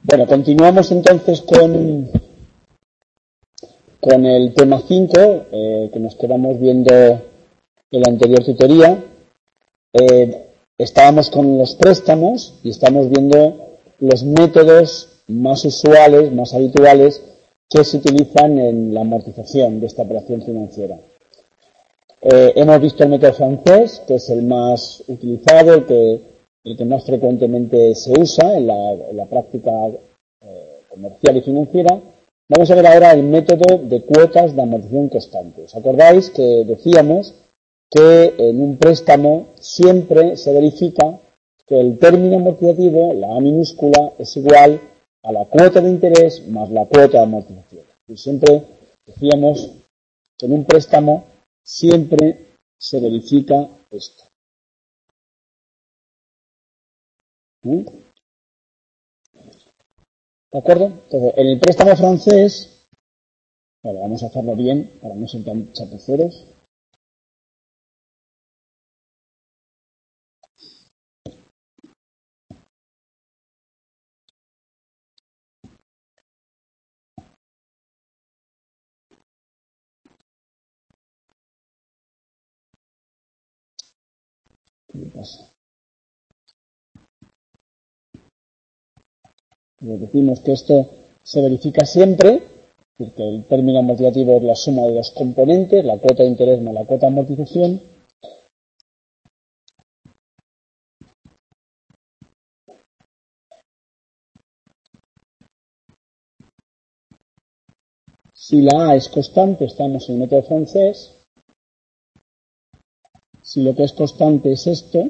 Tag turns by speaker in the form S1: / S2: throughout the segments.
S1: Bueno, continuamos entonces con el tema 5, que nos quedamos viendo en la anterior tutoría. Estábamos con los préstamos y estamos viendo los métodos más usuales, más habituales, que se utilizan en la amortización de esta operación financiera. Hemos visto el método francés, que es el más utilizado, el que más frecuentemente se usa en la práctica comercial y financiera. Vamos a ver ahora el método de cuotas de amortización constante. ¿Os acordáis que decíamos que en un préstamo siempre se verifica que el término amortizativo, la A minúscula, es igual a la cuota de interés más la cuota de amortización? Y siempre decíamos que en un préstamo siempre se verifica esto. ¿De acuerdo? Entonces, en el préstamo francés, bueno, vamos a hacerlo bien para no ser tan chapuceros. ¿Qué pasa? Decimos que esto se verifica siempre, porque el término amortizativo es la suma de los componentes, la cuota de interés más la cuota de amortización. Si la A es constante, estamos en el método francés. Si lo que es constante es esto,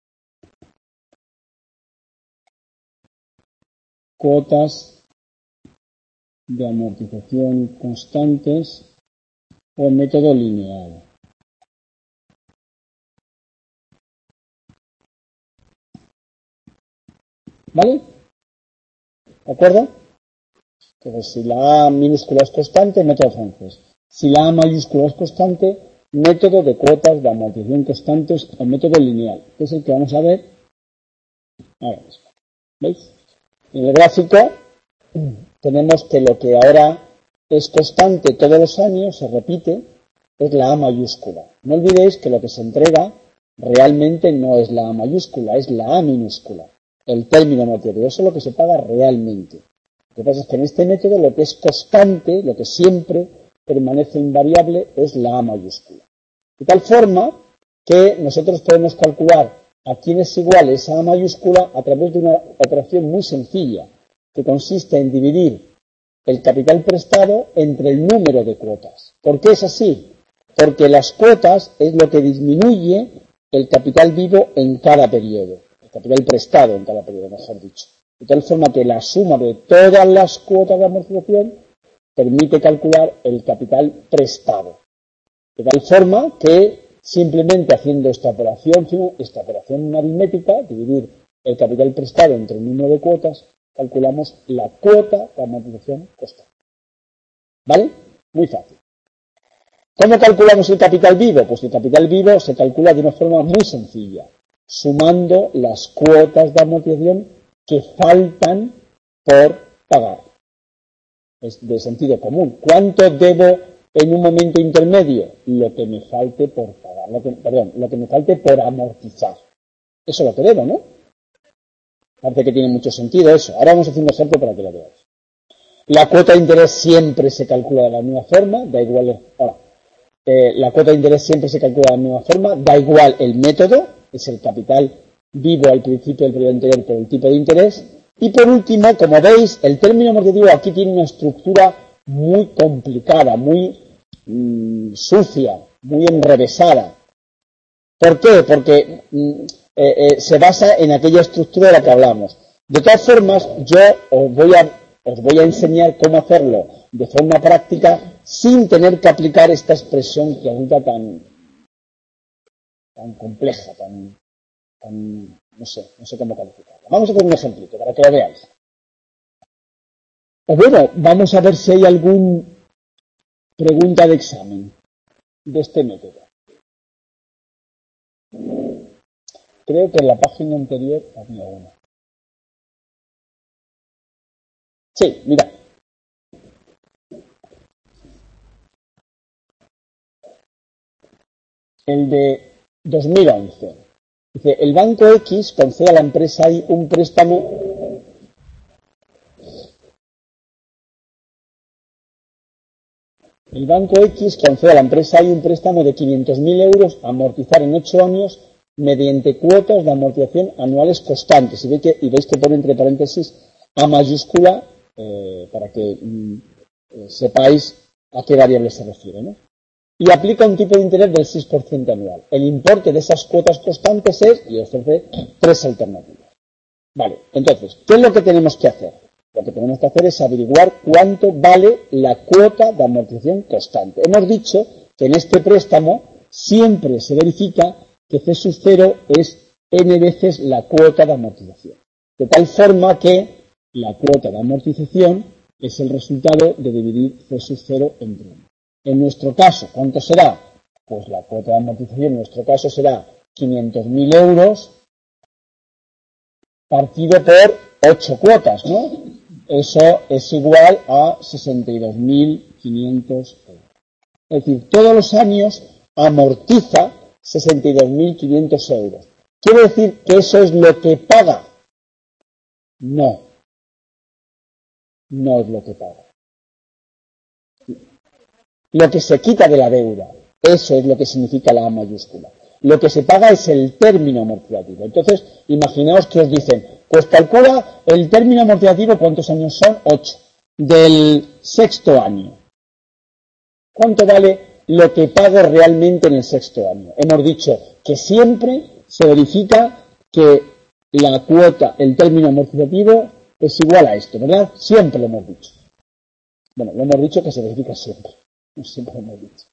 S1: cuotas de amortización constantes o método lineal. ¿Vale? ¿De acuerdo? Entonces, si la A minúscula es constante, método francés. Si la A mayúscula es constante, método de cuotas de amortización constantes o método lineal, que es el que vamos a ver ahora mismo. ¿Veis? En el gráfico tenemos que lo que ahora es constante todos los años, se repite, es la A mayúscula. No olvidéis que lo que se entrega realmente no es la A mayúscula, es la A minúscula. El término amortizativo, eso es lo que se paga realmente. Lo que pasa es que en este método lo que es constante, lo que siempre permanece invariable, es la A mayúscula. De tal forma que nosotros podemos calcular a quién es igual esa A mayúscula a través de una operación muy sencilla, que consiste en dividir el capital prestado entre el número de cuotas. ¿Por qué es así? Porque las cuotas es lo que disminuye el capital vivo en cada periodo, el capital prestado en cada periodo, mejor dicho. De tal forma que la suma de todas las cuotas de amortización permite calcular el capital prestado. De tal forma que simplemente haciendo esta operación aritmética, dividir el capital prestado entre el número de cuotas, calculamos la cuota de amortización constante. ¿Vale? Muy fácil. ¿Cómo calculamos el capital vivo? Pues el capital vivo se calcula de una forma muy sencilla, sumando las cuotas de amortización que faltan por pagar. Es de sentido común. ¿Cuánto debo en un momento intermedio? Lo que me falte por pagar, lo que me falte por amortizar. Eso es lo que debo, ¿no? Parece que tiene mucho sentido eso. Ahora vamos a hacer un ejemplo para que lo veáis. La cuota de interés siempre se calcula de la misma forma, da igual. La cuota de interés siempre se calcula de la misma forma, da igual el método, es el capital vivo al principio del periodo anterior por el tipo de interés. Y por último, como veis, el término amortizativo aquí tiene una estructura muy complicada, muy sucia, muy enrevesada. ¿Por qué? Porque se basa en aquella estructura de la que hablamos. De todas formas, yo os voy a enseñar cómo hacerlo de forma práctica sin tener que aplicar esta expresión que resulta tan compleja, no sé cómo calificarla. Vamos a hacer un ejemplito para que lo veáis. O bueno, vamos a ver si hay alguna pregunta de examen de este método. Creo que en la página anterior había una. Sí, mira. El de 2011. Dice, el banco X concede a la empresa Y un préstamo. El banco X concede a la empresa Y un préstamo de 500.000 euros a amortizar en 8 años mediante cuotas de amortización anuales constantes. Y veis que pone entre paréntesis A mayúscula para que sepáis a qué variable se refiere, ¿no? Y aplica un tipo de interés del 6% anual. El importe de esas cuotas constantes es, y ofrece 3 alternativas. Vale, entonces, ¿qué es lo que tenemos que hacer? Lo que tenemos que hacer es averiguar cuánto vale la cuota de amortización constante. Hemos dicho que en este préstamo siempre se verifica que C sub 0 es n veces la cuota de amortización. De tal forma que la cuota de amortización es el resultado de dividir C sub 0 entre 1. En nuestro caso, ¿cuánto será? Pues la cuota de amortización en nuestro caso será 500.000 euros partido por 8 cuotas, ¿no? Eso es igual a 62.500 euros. Es decir, todos los años amortiza 62.500 euros. ¿Quiere decir que eso es lo que paga? No, no es lo que paga. Lo que se quita de la deuda, eso es lo que significa la A mayúscula. Lo que se paga es el término amortizativo. Entonces, imaginaos que os dicen, pues calcula el término amortizativo, ¿cuántos años son? 8. Del sexto año. ¿Cuánto vale lo que pago realmente en el sexto año? Hemos dicho que siempre se verifica que la cuota, el término amortizativo, es igual a esto, ¿verdad? Siempre lo hemos dicho. Bueno, lo hemos dicho que se verifica siempre. No siempre lo hemos dicho.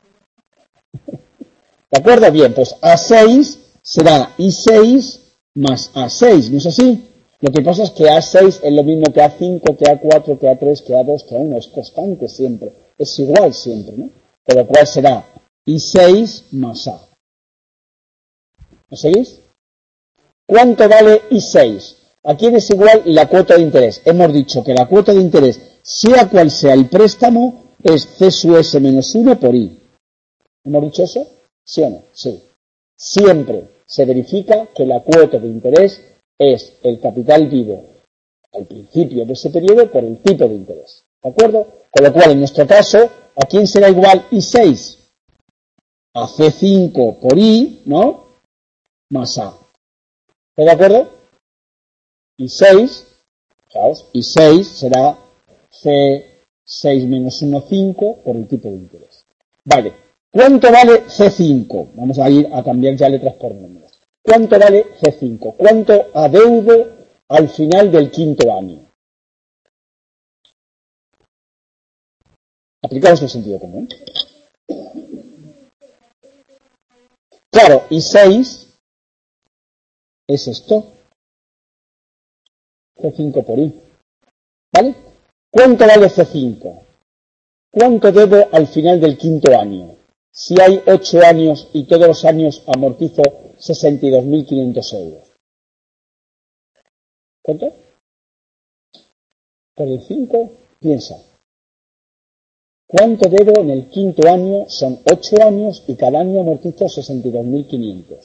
S1: ¿De acuerdo? Bien, pues A6 será I6 más A6, ¿no es así? Lo que pasa es que A6 es lo mismo que A5, que A4, que A3, que A2, que A1, es constante siempre, es igual siempre, ¿no? Por lo cual será I6 más A. ¿Lo seguís? ¿Cuánto vale I6? ¿A quién es igual la cuota de interés? Hemos dicho que la cuota de interés, sea cual sea el préstamo, es C sub S menos 1 por I. ¿Hemos dicho eso? ¿Sí o no? Sí. Siempre se verifica que la cuota de interés es el capital vivo al principio de ese periodo por el tipo de interés. ¿De acuerdo? Con lo cual, en nuestro caso, ¿a quién será igual I6? A C5 por I, ¿no? Más A. ¿Está de acuerdo? I6, fijaos, I6 será C6 menos 1, 5 por el tipo de interés. Vale. ¿Cuánto vale C5? Vamos a ir a cambiar ya letras por números. ¿Cuánto vale C5? ¿Cuánto adeudo al final del quinto año? Aplicaos el sentido común. Claro, y 6 es esto. C5 por I. ¿Vale? ¿Cuánto vale C5? ¿Cuánto debo al final del quinto año? Si hay 8 años y todos los años amortizo 62.500 euros. ¿Cuánto? Por el 5, piensa. ¿Cuánto debo en el quinto año? Son 8 años y cada año amortizo 62.500.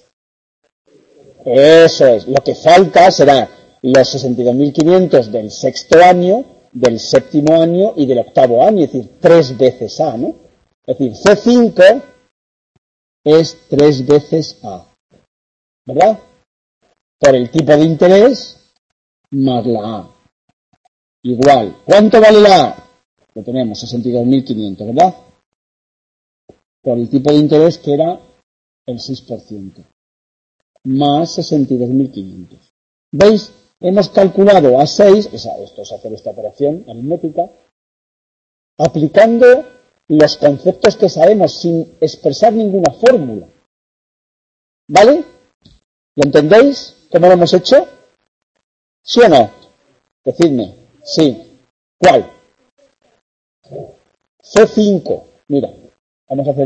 S1: Eso es. Lo que falta será los 62.500 del sexto año, del séptimo año y del octavo año. Es decir, 3 veces A, ¿no? Es decir, C5 es 3 veces A. ¿Verdad? Por el tipo de interés más la A. Igual. ¿Cuánto vale la A? Lo tenemos, 62.500, ¿verdad? Por el tipo de interés que era el 6%. Más 62.500. ¿Veis? Hemos calculado a 6, esto es hacer esta operación aritmética, aplicando los conceptos que sabemos sin expresar ninguna fórmula. ¿Vale? ¿Lo entendéis? ¿Cómo lo hemos hecho? ¿Sí o no? Decidme. Sí. ¿Cuál? C5. Mira, vamos a hacer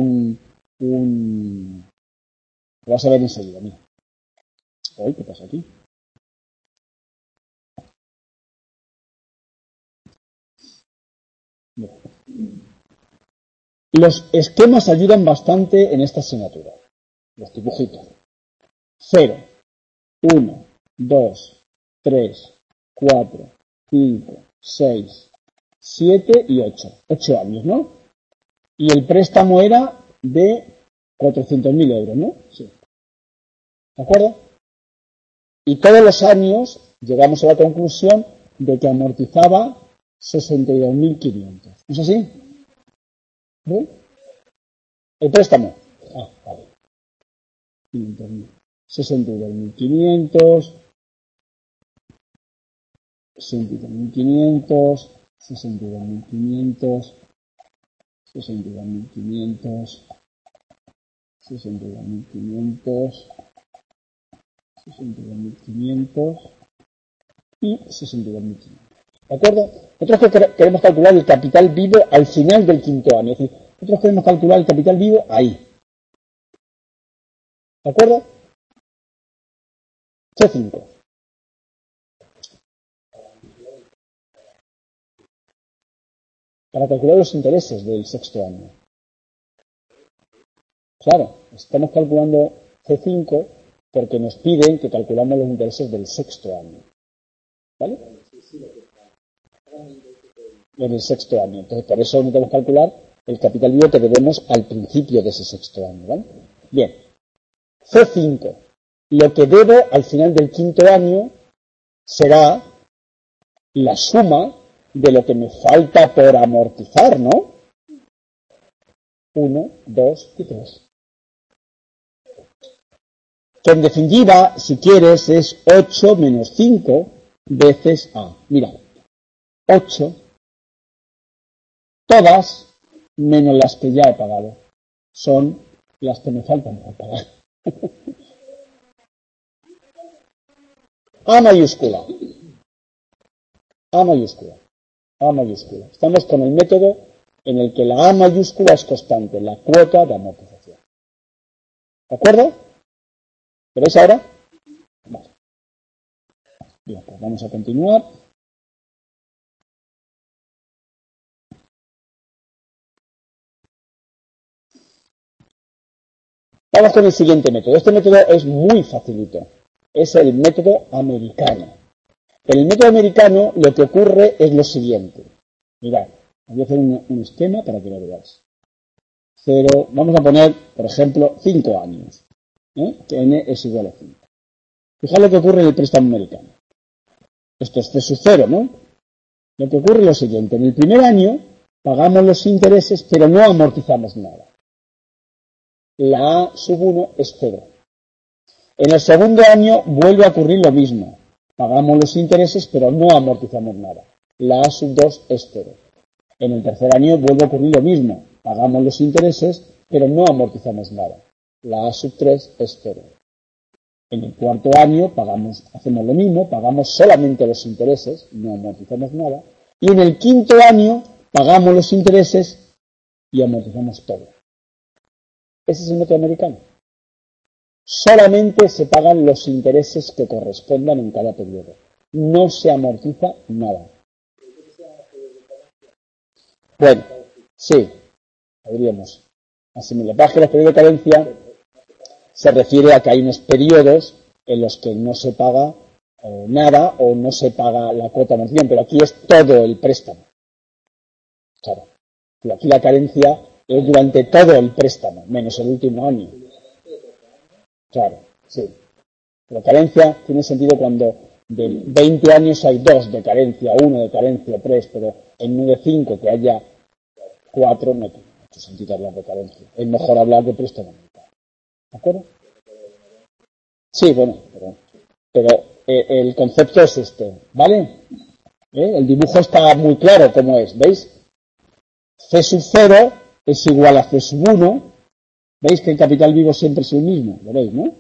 S1: lo vas a ver enseguida, mira. ¿Qué pasa aquí? Mira. Los esquemas ayudan bastante en esta asignatura. Los dibujitos. 0, 1, 2, 3, 4, 5, 6, 7 y 8. 8 años, ¿no? Y el préstamo era de 400.000 euros, ¿no? Sí. ¿De acuerdo? Y todos los años llegamos a la conclusión de que amortizaba 62.500. ¿No es así? ¿Bien? El préstamo. Ah, vale. 62.500, 62.500, 62.500, 62.500, 62.500, 62.500 y 62.500. ¿De acuerdo? Nosotros queremos calcular el capital vivo al final del quinto año. Es decir, nosotros queremos calcular el capital vivo ahí. ¿De acuerdo? C5. Para calcular los intereses del sexto año. Claro, estamos calculando C5 porque nos piden que calculamos los intereses del sexto año. ¿Vale? En el sexto año. Entonces, por eso necesitamos calcular el capital vivo que debemos al principio de ese sexto año. ¿Vale? Bien. C5. Lo que debo al final del quinto año será la suma de lo que me falta por amortizar, ¿no? 1, 2 y 3. Que en definitiva, si quieres, es 8 menos 5 veces A. Mira, 8, todas menos las que ya he pagado. Son las que me faltan por pagar. A mayúscula. A mayúscula. A mayúscula. Estamos con el método en el que la A mayúscula es constante, la cuota de amortización. ¿De acuerdo? ¿Veréis ahora? Vale. Bien, pues vamos a continuar. Vamos con el siguiente método. Este método es muy facilito. Es el método americano. En el método americano lo que ocurre es lo siguiente. Mirad, voy a hacer un esquema para que lo veáis. 0, vamos a poner, por ejemplo, 5 años. Que n es igual a 5. Fijaos lo que ocurre en el préstamo americano. Esto es C sub 0, ¿no? Lo que ocurre es lo siguiente. En el primer año pagamos los intereses, pero no amortizamos nada. La A sub 1 es 0. En el segundo año vuelve a ocurrir lo mismo. Pagamos los intereses, pero no amortizamos nada. La A sub 2 es 0. En el tercer año vuelve a ocurrir lo mismo. Pagamos los intereses, pero no amortizamos nada. La A sub 3 es 0. En el cuarto año hacemos lo mismo, pagamos solamente los intereses, no amortizamos nada. Y en el quinto año pagamos los intereses y amortizamos todo. Ese es el método americano. Solamente se pagan los intereses que correspondan en cada periodo. No se amortiza nada. Bueno, sí, podríamos asimilar. Para que los periodos de carencia se refiere a que hay unos periodos en los que no se paga nada o no se paga la cuota de amortización, pero aquí es todo el préstamo. Claro. Y aquí la carencia es durante todo el préstamo, menos el último año. Claro, sí. La carencia tiene sentido cuando de 20 años hay 2 de carencia, 1 de carencia, 3, pero en uno de 5 que haya 4 no tiene mucho sentido hablar de carencia. Es mejor hablar de préstamo. ¿De acuerdo? Sí, bueno, pero el concepto es este, ¿vale? El dibujo está muy claro cómo es, ¿veis? C sub 0 es igual a C sub 1. ¿Veis que el capital vivo siempre es el mismo? ¿Lo veis, no?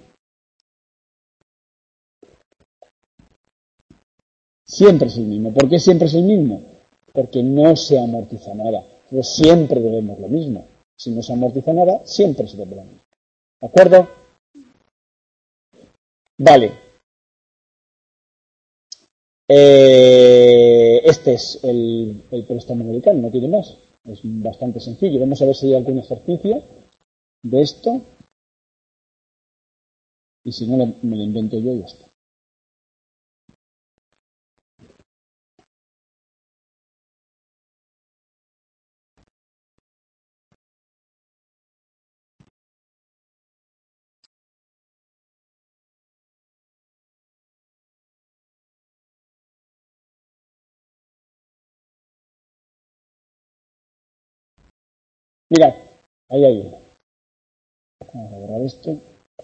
S1: Siempre es el mismo. ¿Por qué siempre es el mismo? Porque no se amortiza nada. Pero siempre debemos lo mismo. Si no se amortiza nada, siempre se debe lo mismo. ¿De acuerdo? Vale. Este es el préstamo americano, no tiene más. Es bastante sencillo. Vamos a ver si hay algún ejercicio de esto. Y si no, me lo invento yo y ya está. Mirad, ahí hay uno. Vamos a borrar esto.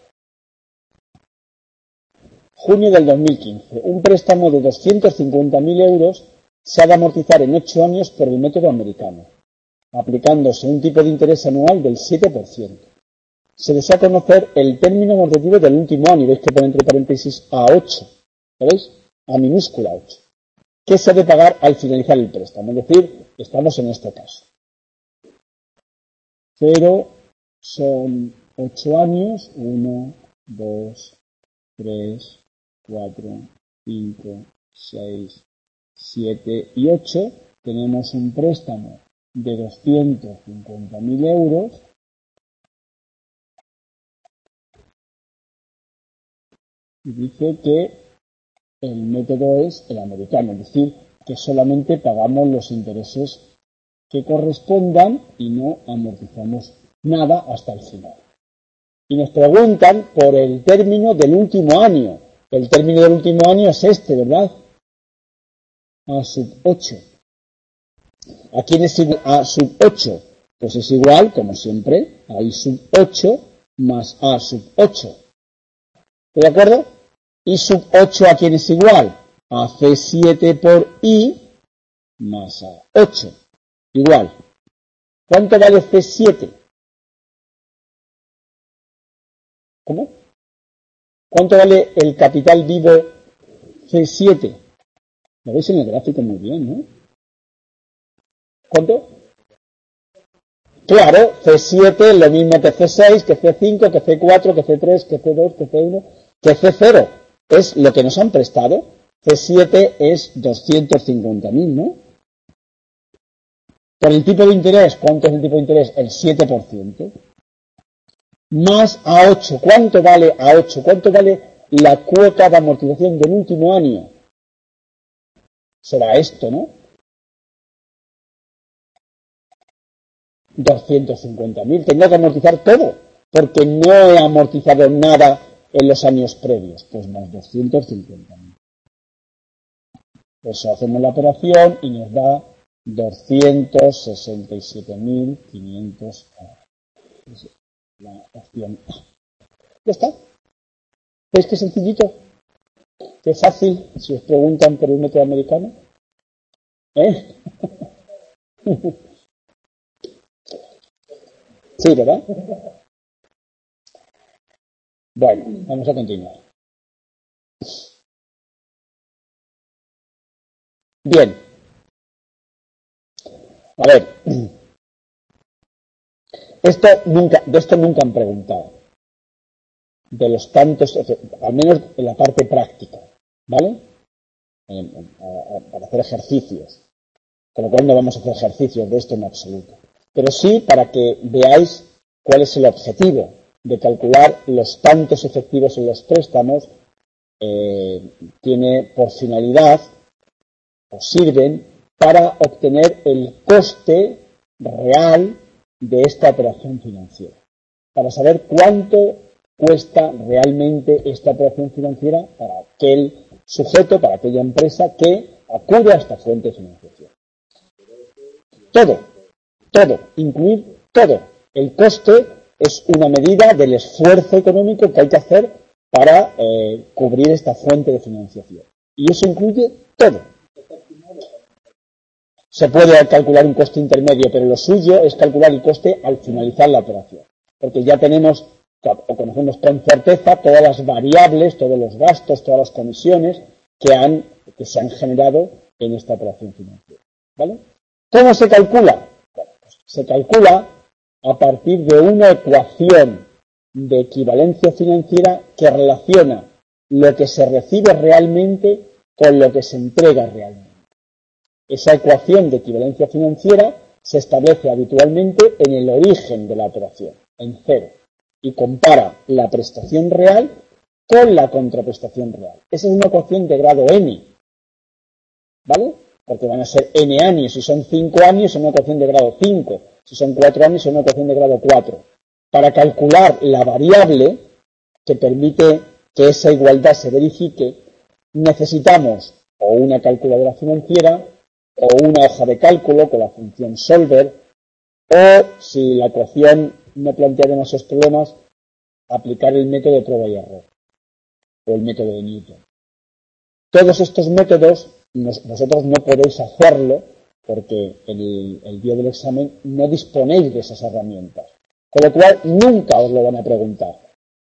S1: Junio del 2015. Un préstamo de 250.000 euros se ha de amortizar en 8 años por el método americano, aplicándose un tipo de interés anual del 7%. Se desea conocer el término amortitivo del último año. Veis que pone entre paréntesis a 8. ¿Veis? A minúscula 8. ¿Qué se ha de pagar al finalizar el préstamo? Es decir, estamos en este caso. Pero son 8 años. 1, 2, 3, 4, 5, 6, 7 y 8. Tenemos un préstamo de 250.000 euros. Y dice que el método es el americano, es decir, que solamente pagamos los intereses que correspondan y no amortizamos nada hasta el final. Y nos preguntan por el término del último año. El término del último año es este, ¿verdad? A sub 8. ¿A quién es igual a sub 8? Pues es igual, como siempre, a I sub 8 más A sub 8. ¿De acuerdo? I sub 8 ¿a quién es igual? A C7 por I más A 8. Igual. ¿Cuánto vale C7? ¿Cómo? ¿Cuánto vale el capital vivo C7? Lo veis en el gráfico muy bien, ¿no? ¿Cuánto? Claro, C7 es lo mismo que C6, que C5, que C4, que C3, que C2, que C1, que C0. Es lo que nos han prestado. C7 es 250.000, ¿no? Por el tipo de interés, ¿cuánto es el tipo de interés? El 7%. Más A8, ¿cuánto vale A8? ¿Cuánto vale la cuota de amortización del último año? Será esto, ¿no? 250.000. Tengo que amortizar todo, porque no he amortizado nada en los años previos. Pues más 250.000. Pues hacemos la operación y nos da 267.500. Es la opción A. Ya está. ¿Veis qué sencillito? Qué fácil si os preguntan por el método americano. ¿Eh? Sí, ¿verdad? Bueno, vamos a continuar. Bien. A ver. De esto nunca han preguntado. De los tantos, al menos en la parte práctica, ¿vale? Para hacer ejercicios. Con lo cual no vamos a hacer ejercicios de esto en absoluto. Pero sí para que veáis cuál es el objetivo de calcular los tantos efectivos en los préstamos. Tiene por finalidad, o sirven, para obtener el coste real de esta operación financiera. Para saber cuánto cuesta realmente esta operación financiera para aquel sujeto, para aquella empresa que acude a esta fuente de financiación. Todo, incluir todo. El coste es una medida del esfuerzo económico que hay que hacer para cubrir esta fuente de financiación. Y eso incluye todo. Se puede calcular un coste intermedio, pero lo suyo es calcular el coste al finalizar la operación. Porque ya tenemos o conocemos con certeza todas las variables, todos los gastos, todas las comisiones que se han generado en esta operación financiera. ¿Vale? ¿Cómo se calcula? Bueno, pues se calcula a partir de una ecuación de equivalencia financiera que relaciona lo que se recibe realmente con lo que se entrega realmente. Esa ecuación de equivalencia financiera se establece habitualmente en el origen de la operación, en cero, y compara la prestación real con la contraprestación real. Esa es una ecuación de grado n, ¿vale? Porque van a ser n años. Si son 5 años, es una ecuación de grado 5. Si son 4 años, es una ecuación de grado 4. Para calcular la variable que permite que esa igualdad se verifique, necesitamos o una calculadora financiera o una hoja de cálculo con la función solver, o, si la ecuación no plantea demasiados problemas, aplicar el método de prueba y error o el método de Newton. Todos estos métodos vosotros no podéis hacerlo porque el día del examen no disponéis de esas herramientas, con lo cual nunca os lo van a preguntar.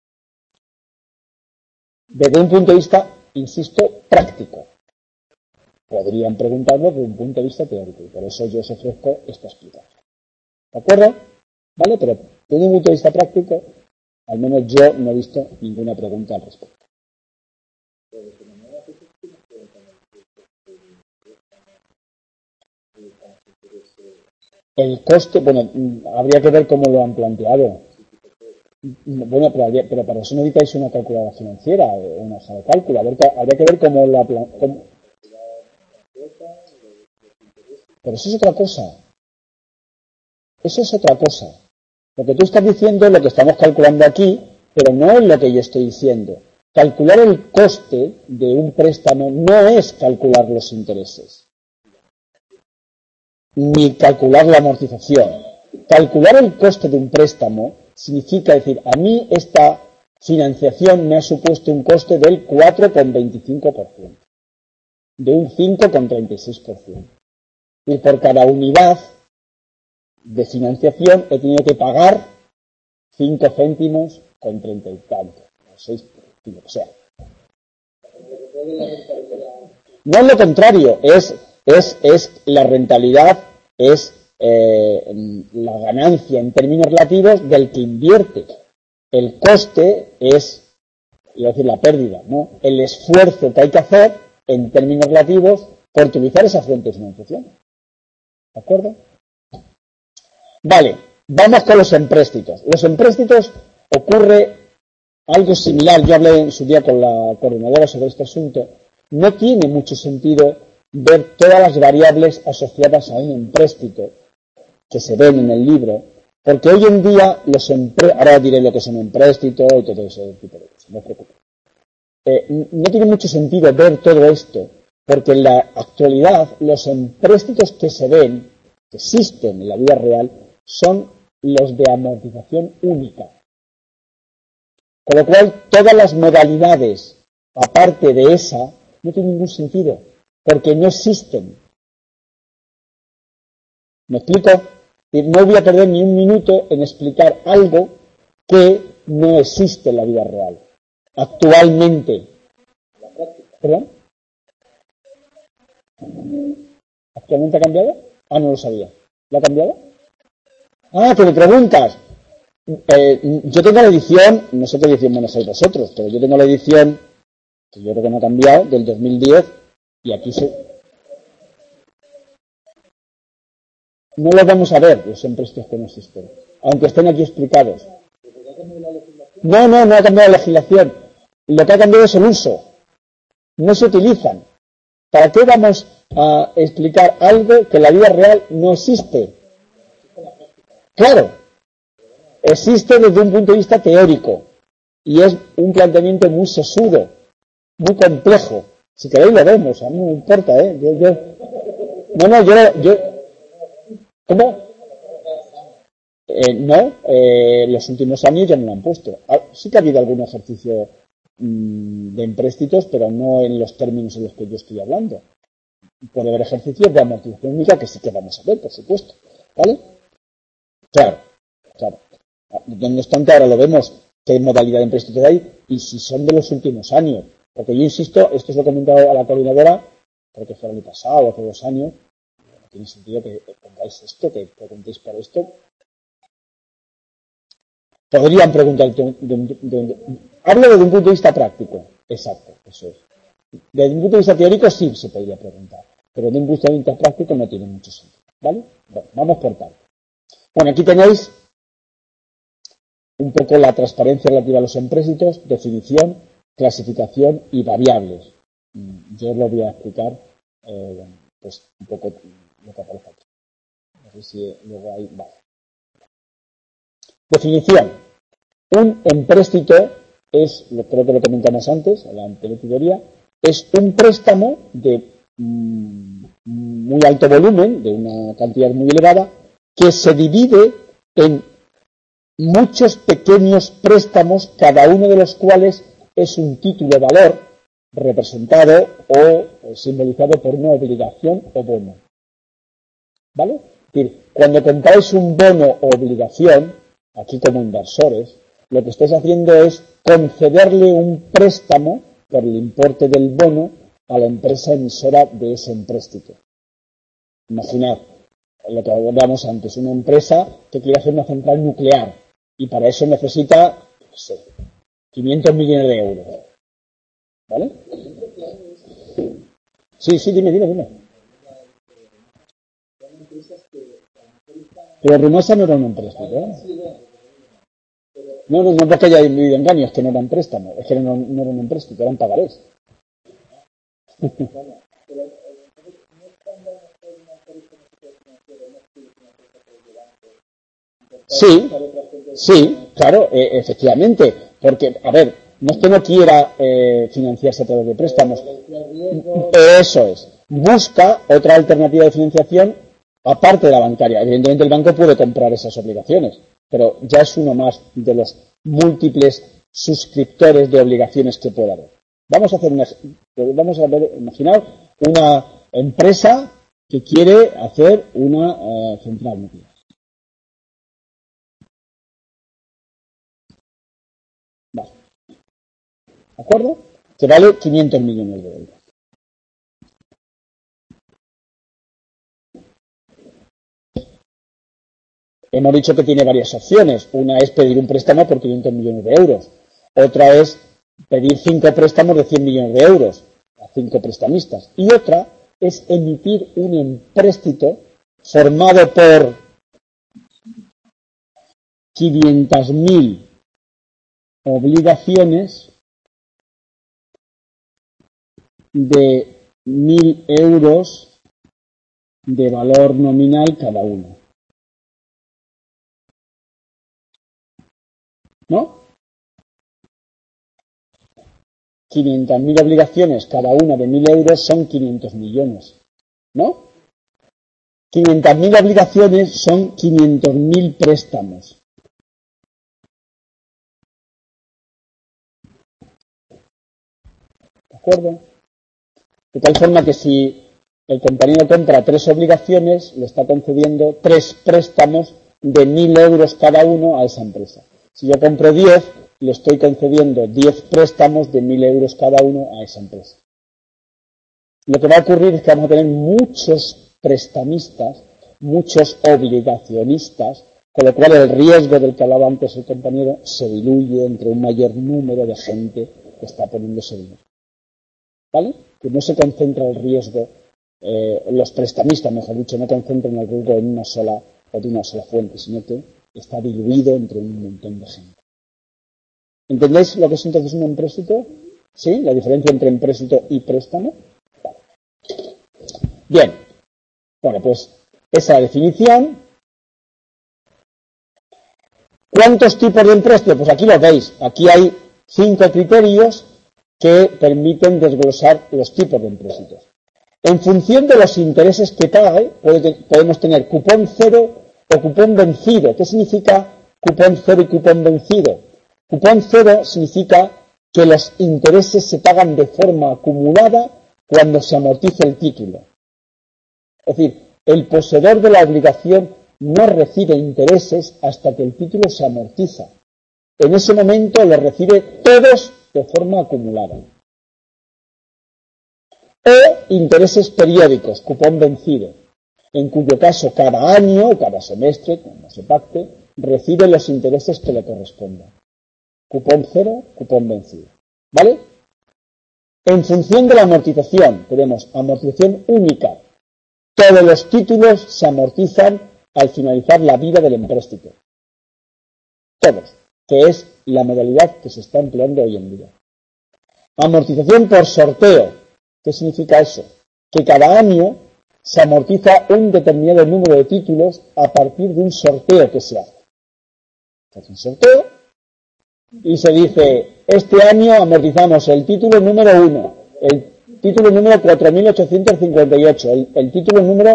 S1: Desde un punto de vista, insisto, práctico. Podrían preguntarlo desde un punto de vista teórico, y por eso yo os ofrezco esta explicación. ¿De acuerdo? ¿Vale? Pero desde un punto de vista práctico, al menos yo no he visto ninguna pregunta al respecto. El coste, bueno, habría que ver cómo lo han planteado. Bueno, pero para eso necesitáis una calculadora financiera o una hoja de cálculo. Habría que ver cómo la plantean. Pero eso es otra cosa. Eso es otra cosa. Lo que tú estás diciendo es lo que estamos calculando aquí, pero no es lo que yo estoy diciendo. Calcular el coste de un préstamo no es calcular los intereses, ni calcular la amortización. Calcular el coste de un préstamo significa decir, a mí esta financiación me ha supuesto un coste del 4,25%, de un 5,36%. Y por cada unidad de financiación he tenido que pagar 5 céntimos con 30 y tanto, 6, o sea. No es lo contrario, es la rentabilidad, es la ganancia en términos relativos del que invierte. El coste es, iba a decir la pérdida, ¿no? El esfuerzo que hay que hacer en términos relativos por utilizar esa fuente de financiación. ¿De acuerdo? Vale, vamos con los empréstitos. Los empréstitos ocurre algo similar. Yo hablé en su día con la coordinadora sobre este asunto. No tiene mucho sentido ver todas las variables asociadas a un empréstito que se ven en el libro, porque hoy en día ahora diré lo que es un empréstito y todo ese tipo de cosas, no os preocupéis. No tiene mucho sentido ver todo esto, porque en la actualidad los empréstitos que se ven, que existen en la vida real, son los de amortización única. Con lo cual, todas las modalidades, aparte de esa, no tienen ningún sentido, porque no existen. ¿Me explico? No voy a perder ni un minuto en explicar algo que no existe en la vida real. Actualmente. ¿Perdón? ¿Actualmente ha cambiado? Ah, no lo sabía. ¿Lo ha cambiado? Ah, que me preguntas. Yo tengo la edición, no sé qué edición manejáis vosotros, pero yo tengo la edición, que yo creo que no ha cambiado, del 2010, y aquí no los vamos a ver, los empréstitos que no existen, aunque estén aquí explicados. No ha cambiado la legislación. Lo que ha cambiado es el uso. No se utilizan. ¿Para qué vamos a explicar algo que en la vida real no existe? Claro, existe desde un punto de vista teórico y es un planteamiento muy sesudo, muy complejo. Si queréis lo vemos, a mí no me importa, ¿eh? ¿Cómo? No, los últimos años ya no lo han puesto. Sí que ha habido algún ejercicio de empréstitos, pero no en los términos en los que yo estoy hablando. Puede haber ejercicios de amortización única que sí que vamos a ver, por supuesto. ¿Vale? Claro. No obstante, ahora lo vemos, qué modalidad de empréstitos hay y si son de los últimos años. Porque yo insisto, esto se lo he comentado a la coordinadora, creo que fue el año pasado, hace 2 años, no tiene sentido que pongáis esto, que preguntéis por esto. Podrían preguntar, hablo desde un punto de vista práctico. Exacto, eso es. Desde un punto de vista teórico sí se podría preguntar, pero desde un punto de vista práctico no tiene mucho sentido, ¿vale? Bueno, vamos por partes. Bueno, aquí tenéis un poco la transparencia relativa a los empréstitos, definición, clasificación y variables. Yo os lo voy a explicar pues un poco lo que aparece aquí. No sé si luego hay... Vale. Definición. Un empréstito es, creo que lo comentamos antes, en la anterior teoría, es un préstamo de muy alto volumen, de una cantidad muy elevada, que se divide en muchos pequeños préstamos, cada uno de los cuales es un título de valor representado o simbolizado por una obligación o bono. ¿Vale? Es decir, cuando compráis un bono o obligación, aquí como inversores, lo que estáis haciendo es concederle un préstamo por el importe del bono a la empresa emisora de ese empréstito. Imaginad lo que hablábamos antes, una empresa que quiere hacer una central nuclear y para eso necesita, no sé, 500 millones de euros. ¿Vale? Sí, dime. Pero Rumasa no era un empréstamo, ¿eh? No porque haya vivido engaños, que no eran préstamos, es que no era un empréstamo, eran pagarés. Sí, claro, efectivamente, porque, a ver, no es que no quiera financiarse a través de préstamos, eso es, busca otra alternativa de financiación aparte de la bancaria. Evidentemente el banco puede comprar esas obligaciones, pero ya es uno más de los múltiples suscriptores de obligaciones que pueda haber. Vamos a ver, imaginar una empresa que quiere hacer una central nuclear. Vale. ¿De acuerdo? Que vale 500 millones de euros. Hemos dicho que tiene varias opciones. Una es pedir un préstamo por 500 millones de euros. Otra es pedir 5 préstamos de 100 millones de euros a 5 prestamistas. Y otra es emitir un empréstito formado por 500.000 obligaciones de 1.000 euros de valor nominal cada uno. ¿No? 500.000 obligaciones, cada una de 1.000 euros son 500 millones. ¿No? 500.000 obligaciones son 500.000 préstamos. ¿De acuerdo? De tal forma que si el compañero compra 3 obligaciones, le está concediendo 3 préstamos de 1.000 euros cada uno a esa empresa. Si yo compro 10, le estoy concediendo 10 préstamos de 1.000 euros cada uno a esa empresa. Lo que va a ocurrir es que vamos a tener muchos prestamistas, muchos obligacionistas, con lo cual el riesgo del que hablaba antes el compañero se diluye entre un mayor número de gente que está poniéndose dinero. ¿Vale? Que no se concentra el riesgo, los prestamistas, mejor dicho, no concentran el riesgo en una sola o de una sola fuente, sino que está diluido entre un montón de gente. ¿Entendéis lo que es entonces un empréstito? ¿Sí? La diferencia entre empréstito y préstamo. Bien. Bueno, pues esa definición. ¿Cuántos tipos de empréstito? Pues aquí lo veis. Aquí hay 5 criterios que permiten desglosar los tipos de empréstitos. En función de los intereses que pague, podemos tener cupón cero o cupón vencido. ¿Qué significa cupón cero y cupón vencido? Cupón cero significa que los intereses se pagan de forma acumulada cuando se amortiza el título. Es decir, el poseedor de la obligación no recibe intereses hasta que el título se amortiza. En ese momento los recibe todos de forma acumulada. O intereses periódicos, cupón vencido, en cuyo caso cada año o cada semestre, como se pacte, recibe los intereses que le correspondan. Cupón cero, cupón vencido. ¿Vale? En función de la amortización, tenemos amortización única. Todos los títulos se amortizan al finalizar la vida del empréstito. Todos, que es la modalidad que se está empleando hoy en día. Amortización por sorteo. ¿Qué significa eso? Que cada año se amortiza un determinado número de títulos a partir de un sorteo que se hace. Se hace un sorteo y se dice, este año amortizamos el título número 1, el título número 4.858, el título número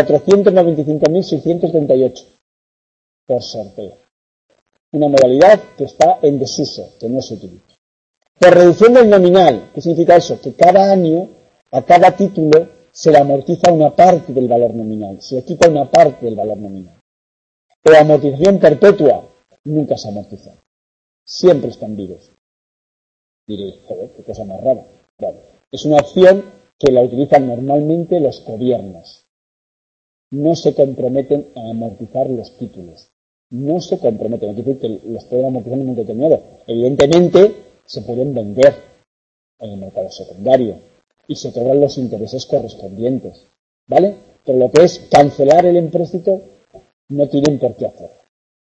S1: 495.638, por sorteo. Una modalidad que está en desuso, que no se utiliza. Por reducción del nominal, ¿qué significa eso? Que cada año, a cada título, se le amortiza una parte del valor nominal, se le quita una parte del valor nominal. O amortización perpetua, nunca se amortiza. Siempre están vivos. Diréis, joder, qué cosa más rara. Bueno, es una opción que la utilizan normalmente los gobiernos. No se comprometen a amortizar los títulos. No se comprometen. Hay que decir que los pueden amortizar en un momento determinado. Evidentemente, se pueden vender en el mercado secundario y se cobran los intereses correspondientes, ¿vale? Pero lo que es cancelar el empréstito no tienen por qué hacerlo.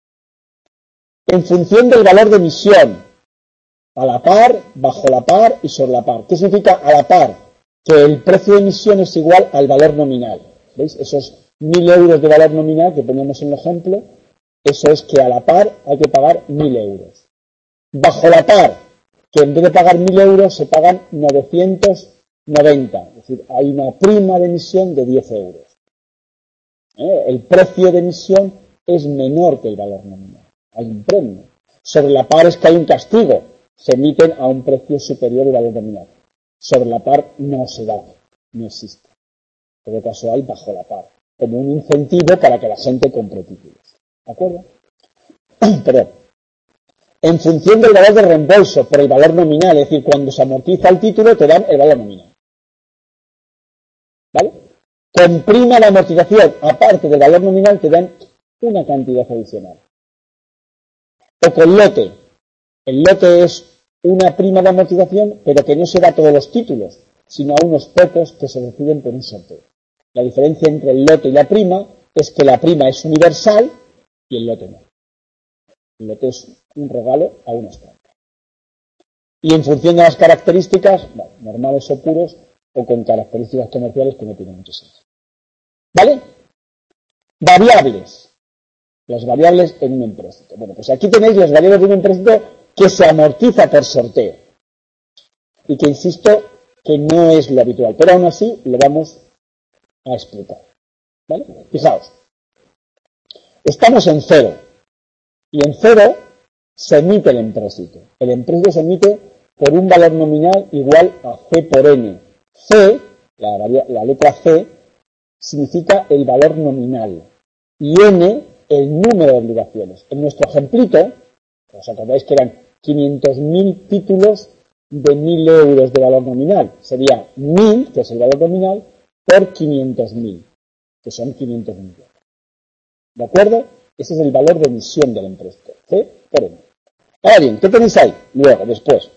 S1: En función del valor de emisión, a la par, bajo la par y sobre la par. ¿Qué significa a la par? Que el precio de emisión es igual al valor nominal. ¿Veis? Esos 1.000 euros de valor nominal que poníamos en el ejemplo, eso es que a la par hay que pagar 1.000 euros. Bajo la par, que en vez de pagar 1.000 euros se pagan 990. Es decir, hay una prima de emisión de 10 euros. El precio de emisión es menor que el valor nominal. Hay un premio. Sobre la par es que hay un castigo. Se emiten a un precio superior al valor nominal. Sobre la par no se da. No existe. En todo caso hay bajo la par. Como un incentivo para que la gente compre títulos. ¿De acuerdo? Perdón. En función del valor de reembolso por el valor nominal, es decir, cuando se amortiza el título te dan el valor nominal. ¿Vale? Con prima de amortización, aparte del valor nominal, te dan una cantidad adicional. O con lote. El lote es una prima de amortización, pero que no se da a todos los títulos, sino a unos pocos que se deciden por un sorteo. La diferencia entre el lote y la prima es que la prima es universal y el lote no. El lote es un regalo a una estampa. Y en función de las características, bueno, normales o puros, o con características comerciales que no tienen mucho sentido. ¿Vale? Variables. Las variables en un empréstito. Bueno, pues aquí tenéis las variables de un empréstito que se amortiza por sorteo. Y que insisto que no es lo habitual. Pero aún así lo vamos a explicar. ¿Vale? Fijaos. Estamos en cero. Y en cero se emite el empréstito. El empréstito se emite por un valor nominal igual a C por N. C, la letra C, significa el valor nominal. Y N, el número de obligaciones. En nuestro ejemplito, os acordáis que eran 500.000 títulos de 1.000 euros de valor nominal. Sería 1.000, que es el valor nominal, por 500.000, que son 500 millones. ¿De acuerdo? Ese es el valor de emisión del empréstito. C por N. Ahora bien, ¿qué tenéis ahí? Luego, después.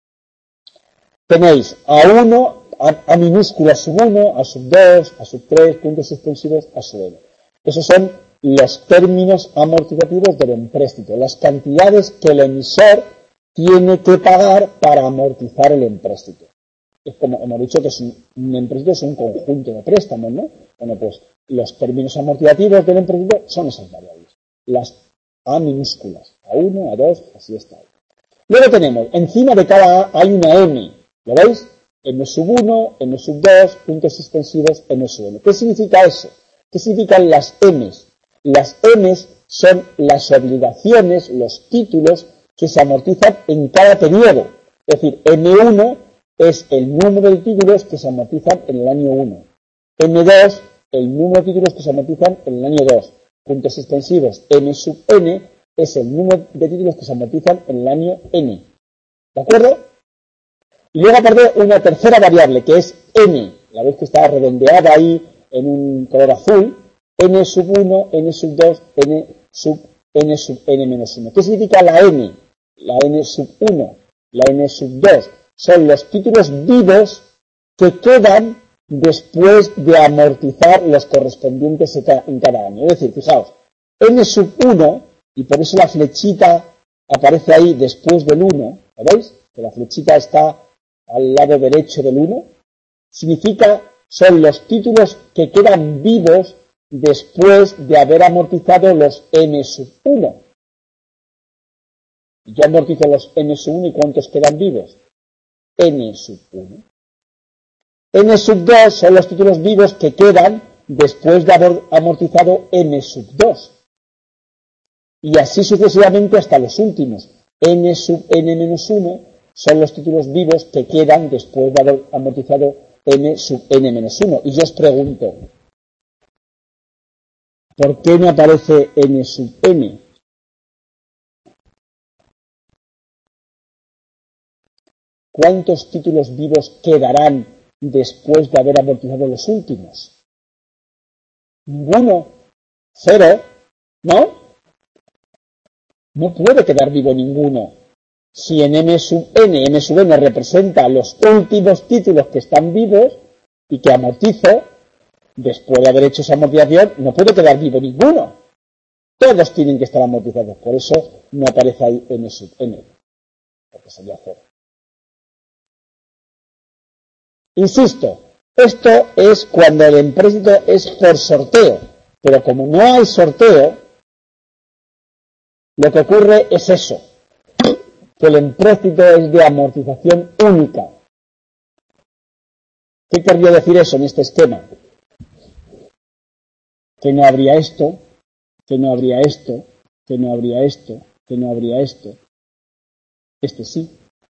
S1: Tenéis A1, A minúscula sub 1, A sub 2, A sub 3, puntos suspensivos, A sub N. Esos son los términos amortizativos del empréstito, las cantidades que el emisor tiene que pagar para amortizar el empréstito. Es como hemos dicho que es un empréstito es un conjunto de préstamos, ¿no? Bueno, pues los términos amortizativos del empréstito son esas variables. Las A minúsculas, A1, A2, así está. Luego tenemos, encima de cada A hay una M, ¿lo veis? M sub 1, M sub 2, puntos suspensivos, M sub N. ¿Qué significa eso? ¿Qué significan las M's? Las M's son las obligaciones, los títulos que se amortizan en cada periodo. Es decir, M1 es el número de títulos que se amortizan en el año 1. M2, el número de títulos que se amortizan en el año 2. Puntos suspensivos, M sub N es el número de títulos que se amortizan en el año N. ¿De acuerdo? Y luego aparte una tercera variable que es N. La veis que está redondeada ahí en un color azul. N sub 1, N sub 2, N sub N menos 1. ¿Qué significa la N? La N sub 1, la N sub 2 son los títulos vivos que quedan después de amortizar los correspondientes en cada año. Es decir, fijaos, n sub 1, y por eso la flechita aparece ahí después del 1, ¿veis? Que la flechita está al lado derecho del 1, significa, son los títulos que quedan vivos después de haber amortizado los n sub 1. Yo amortizo los n sub 1 y ¿cuántos quedan vivos? N sub 1. N sub 2 son los títulos vivos que quedan después de haber amortizado N sub 2. Y así sucesivamente hasta los últimos. N sub N-1 son los títulos vivos que quedan después de haber amortizado N sub N-1. Y yo os pregunto, ¿por qué no aparece N sub N? ¿Cuántos títulos vivos quedarán después de haber amortizado los últimos? Ninguno. Cero. ¿No? No puede quedar vivo ninguno. Si en M sub N representa los últimos títulos que están vivos y que amortizo, después de haber hecho esa amortización, no puede quedar vivo ninguno. Todos tienen que estar amortizados. Por eso no aparece ahí N sub N. Porque sería cero. Insisto, esto es cuando el empréstito es por sorteo, pero como no hay sorteo, lo que ocurre es eso, que el empréstito es de amortización única. ¿Qué querría decir eso en este esquema? Que no habría esto, que no habría esto, que no habría esto, que no habría esto. Este sí.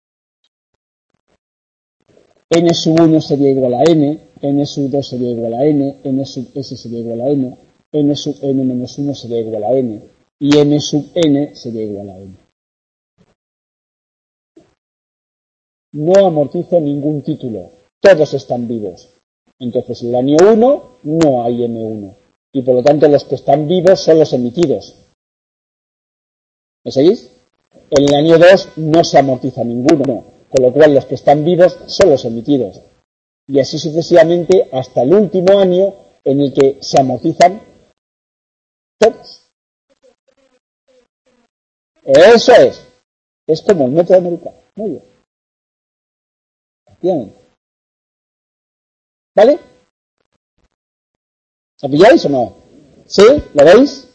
S1: N sub 1 sería igual a N, N sub 2 sería igual a N, N sub S sería igual a N, N sub N menos 1 sería igual a N, y N sub N sería igual a N. No amortizo ningún título, todos están vivos. Entonces, en el año 1 no hay M1, y por lo tanto los que están vivos son los emitidos. ¿Me seguís? En el año 2 no se amortiza ninguno, con lo cual los que están vivos son los emitidos. Y así sucesivamente hasta el último año en el que se amortizan todos. Eso es. Es como el método americano. Muy bien. Bien. ¿Vale? ¿Lo pilláis o no? ¿Sí? ¿Lo veis?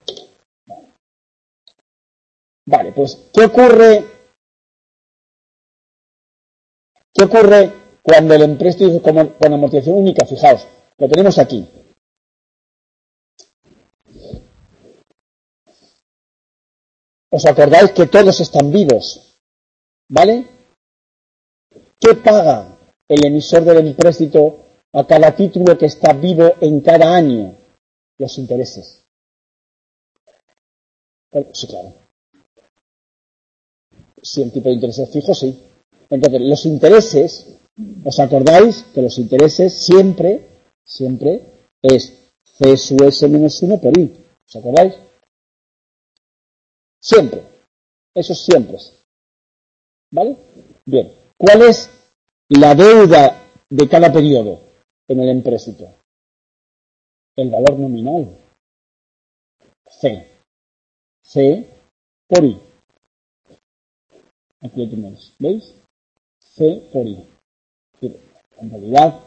S1: Vale, pues, ¿qué ocurre cuando el empréstito es con amortización única? Fijaos, lo tenemos aquí. ¿Os acordáis que todos están vivos? ¿Vale? ¿Qué paga el emisor del empréstito a cada título que está vivo en cada año? Los intereses. Sí, claro. Si el tipo de interés es fijo, sí. Entonces, los intereses, ¿os acordáis que los intereses siempre es C sub S menos 1 por I? ¿Os acordáis? Siempre. Eso siempre. ¿Vale? Bien. ¿Cuál es la deuda de cada periodo en el empréstito? El valor nominal. C. C por I. Aquí lo tenéis. ¿Veis? C por I. En realidad,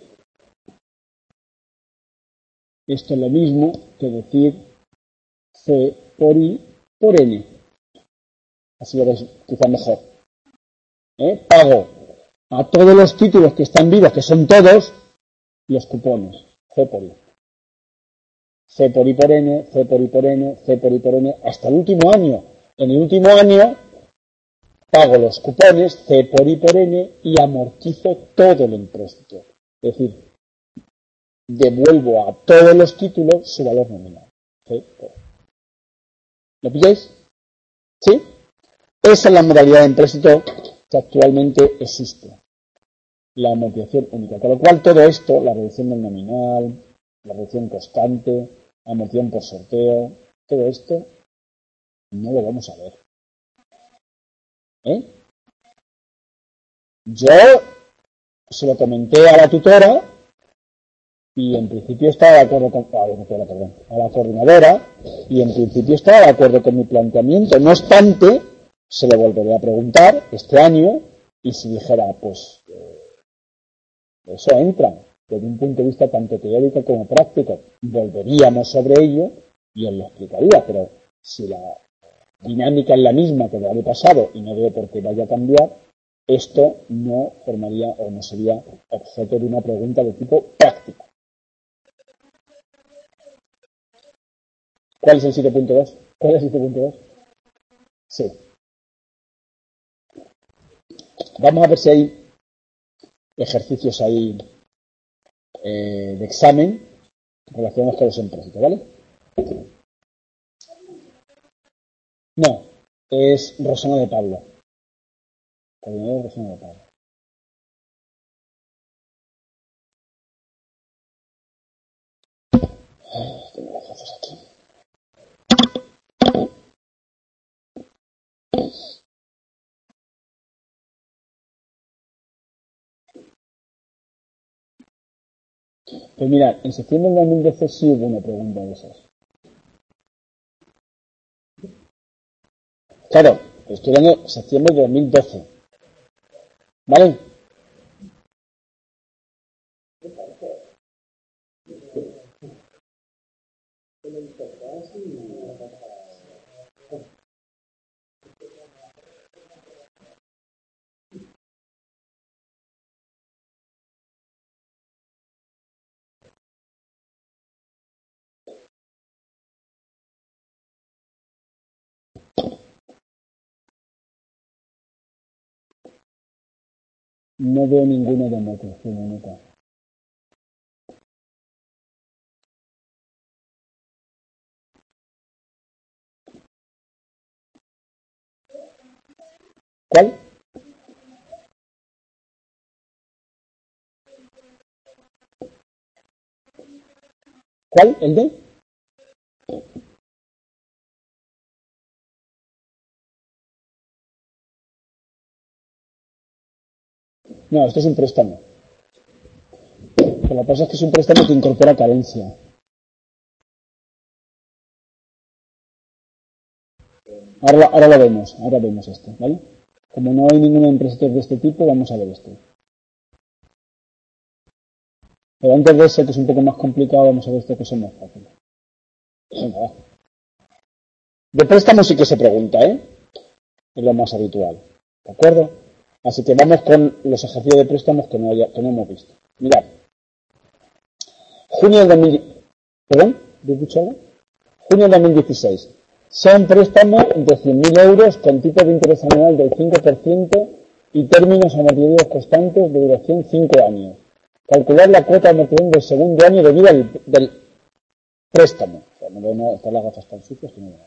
S1: esto es lo mismo que decir C por I por N. Así lo veis quizá mejor. Pago a todos los títulos que están vivos, que son todos, los cupones. C por I. C por I por N, C por I por N, C por I por N, hasta el último año. En el último año pago los cupones, C por I por N, y amortizo todo el empréstito. Es decir, devuelvo a todos los títulos su valor nominal. C por I. ¿Lo pilláis? ¿Sí? Esa es la modalidad de empréstito que actualmente existe. La amortización única. Con lo cual todo esto, la reducción del nominal, la reducción constante, amortización por sorteo, todo esto no lo vamos a ver. Yo se lo comenté a la tutora y en principio estaba de acuerdo con a la coordinadora y en principio estaba de acuerdo con mi planteamiento. No obstante, se lo volveré a preguntar este año y si dijera, pues eso entra desde un punto de vista tanto teórico como práctico, volveríamos sobre ello y os lo explicaría, pero si la dinámica es la misma que el año pasado y no veo por qué vaya a cambiar, esto no formaría o no sería objeto de una pregunta de tipo práctico. ¿Cuál es el 7.2? ¿Cuál es el 7.2? Sí. Vamos a ver si hay ejercicios ahí de examen relacionados con los empréstitos, ¿vale? No, es Rosana de Pablo. Coordinador Rosana de Pablo. Tengo las fotos aquí. Pues mirad, en septiembre de 2012 sí hubo una pregunta de esas. Claro, estoy hablando de septiembre de 2012. ¿Vale? No veo ninguna demostración nunca. ¿Cuál? ¿Cuál? ¿El de? No, esto es un préstamo. Pero lo que pasa es que es un préstamo que incorpora carencia. Ahora lo vemos, ahora vemos esto, ¿vale? Como no hay ninguna empresa de este tipo, vamos a ver esto. Pero antes de eso, que es un poco más complicado, vamos a ver esto que es más fácil. Venga, va. De préstamo sí que se pregunta, ¿eh? Es lo más habitual. ¿De acuerdo? Así que vamos con los ejercicios de préstamos que no hemos visto. Mirad. Junio del 2000... ¿Perdón? ¿He dicho algo? Junio del 2016. Son préstamos de 100.000 euros con tipo de interés anual del 5% y términos amortizados constantes de duración 5 años. Calcular la cuota de amortización del segundo año de vida del préstamo. O sea, no están las gafas tan sucias que no veo.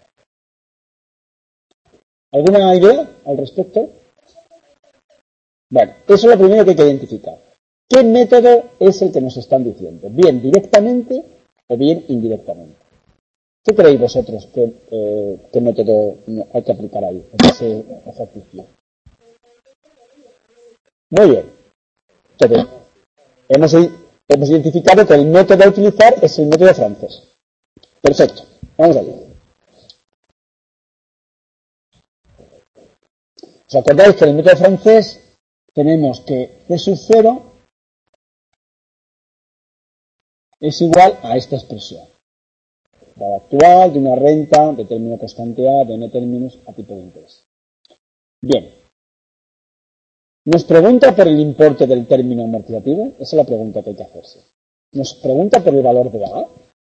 S1: ¿Alguna idea al respecto? Bueno, eso es lo primero que hay que identificar. ¿Qué método es el que nos están diciendo? ¿Bien directamente o bien indirectamente? ¿Qué creéis vosotros qué método hay que aplicar ahí, en ese ejercicio? Muy bien. Entonces, hemos identificado que el método a utilizar es el método francés. Perfecto. Vamos allá. ¿Os acordáis que en el método francés tenemos que C sub 0 es igual a esta expresión? Dado actual, de una renta, de término constante A, de n términos a tipo de interés. Bien. ¿Nos pregunta por el importe del término amortizativo? Esa es la pregunta que hay que hacerse. ¿Nos pregunta por el valor de A?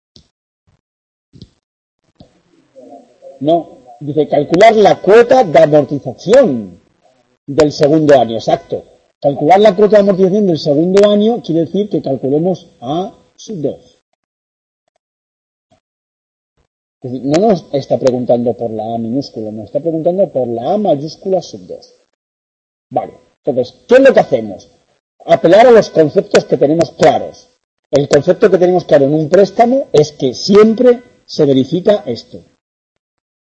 S1: No. Dice calcular la cuota de amortización del segundo año. Exacto. Calcular la cuota de amortización del segundo año quiere decir que calculemos A sub 2. Es decir, no nos está preguntando por la A minúscula, nos está preguntando por la A mayúscula sub 2. Vale. Entonces, ¿qué es lo que hacemos? Apelar a los conceptos que tenemos claros. El concepto que tenemos claro en un préstamo es que siempre se verifica esto.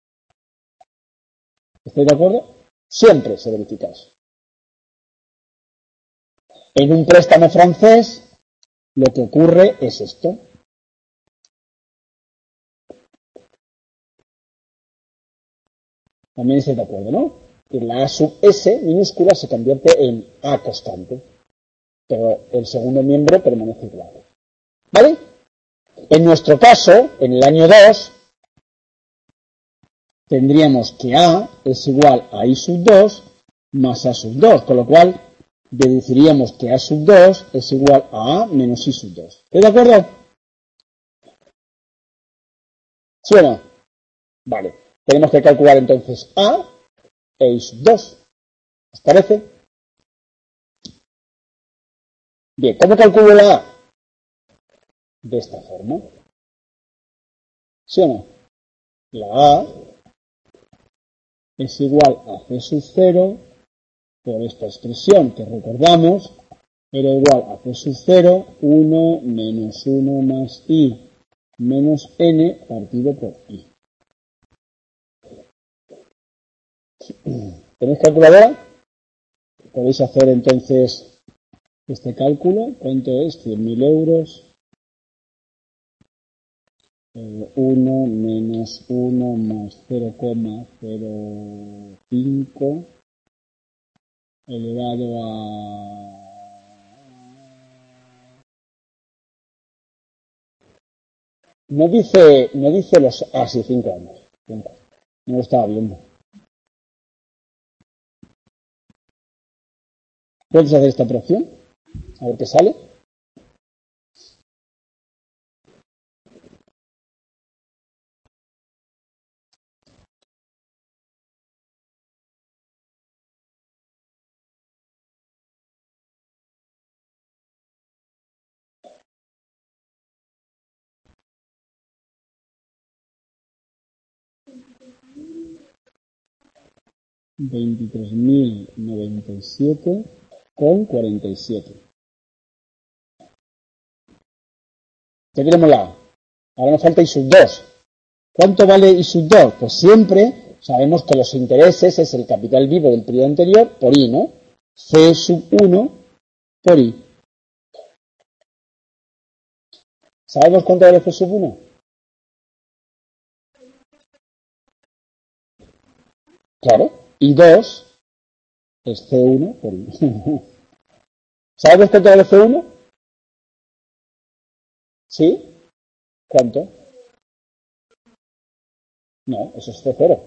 S1: ¿Estoy de acuerdo? Siempre se verifica eso. En un préstamo francés, lo que ocurre es esto. También estáis de acuerdo, ¿no? Que la A sub S minúscula se convierte en A constante, pero el segundo miembro permanece igual. ¿Vale? En nuestro caso, en el año 2, tendríamos que A es igual a I sub 2 más A sub 2, con lo cual deduciríamos que A sub 2 es igual a A menos I sub 2. ¿Estáis de acuerdo? ¿Sí o no? Vale. Tenemos que calcular entonces A e I sub 2. ¿Os parece? Bien, ¿cómo calculo la A? De esta forma. ¿Sí o no? La A es igual a C sub 0 por esta expresión que recordamos era igual a C sub 0, 1 menos 1 más I menos N partido por I. ¿Tenéis calculadora? Podéis hacer entonces este cálculo. ¿Cuánto es? 100.000 euros. 1 menos 1 más 0,05 elevado a... No dice los... Ah, sí, 5 años. No lo estaba viendo. ¿Puedes hacer esta operación? A ver qué sale. $23.097,47. Ya tenemos la A. Ahora nos falta I sub 2. ¿Cuánto vale I sub 2? Pues siempre sabemos que los intereses es el capital vivo del periodo anterior por I, ¿no? C sub 1 por I. ¿Sabemos cuánto vale C sub 1? Claro. I 2 es C1 por I. ¿Sabemos cuánto vale C1? ¿Sí? ¿Cuánto? No, eso es C0.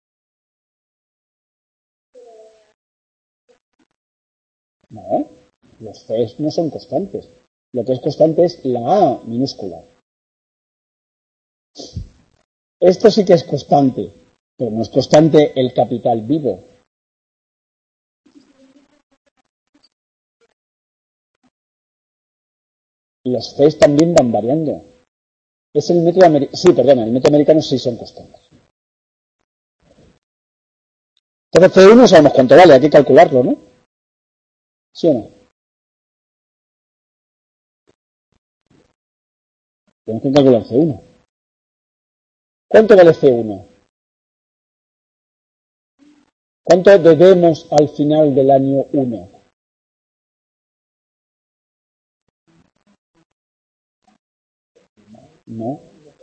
S1: No, los Cs no son constantes. Lo que es constante es la A minúscula. Esto sí que es constante, pero no es constante el capital vivo. Los Cs también van variando. Es el método americano. Sí, perdona, el método americano sí son constantes. Entonces C1 sabemos cuánto vale, hay que calcularlo, ¿no? ¿Sí o no? Tenemos que calcular C1. ¿Cuánto vale C1? ¿Cuánto debemos al final del año 1? No.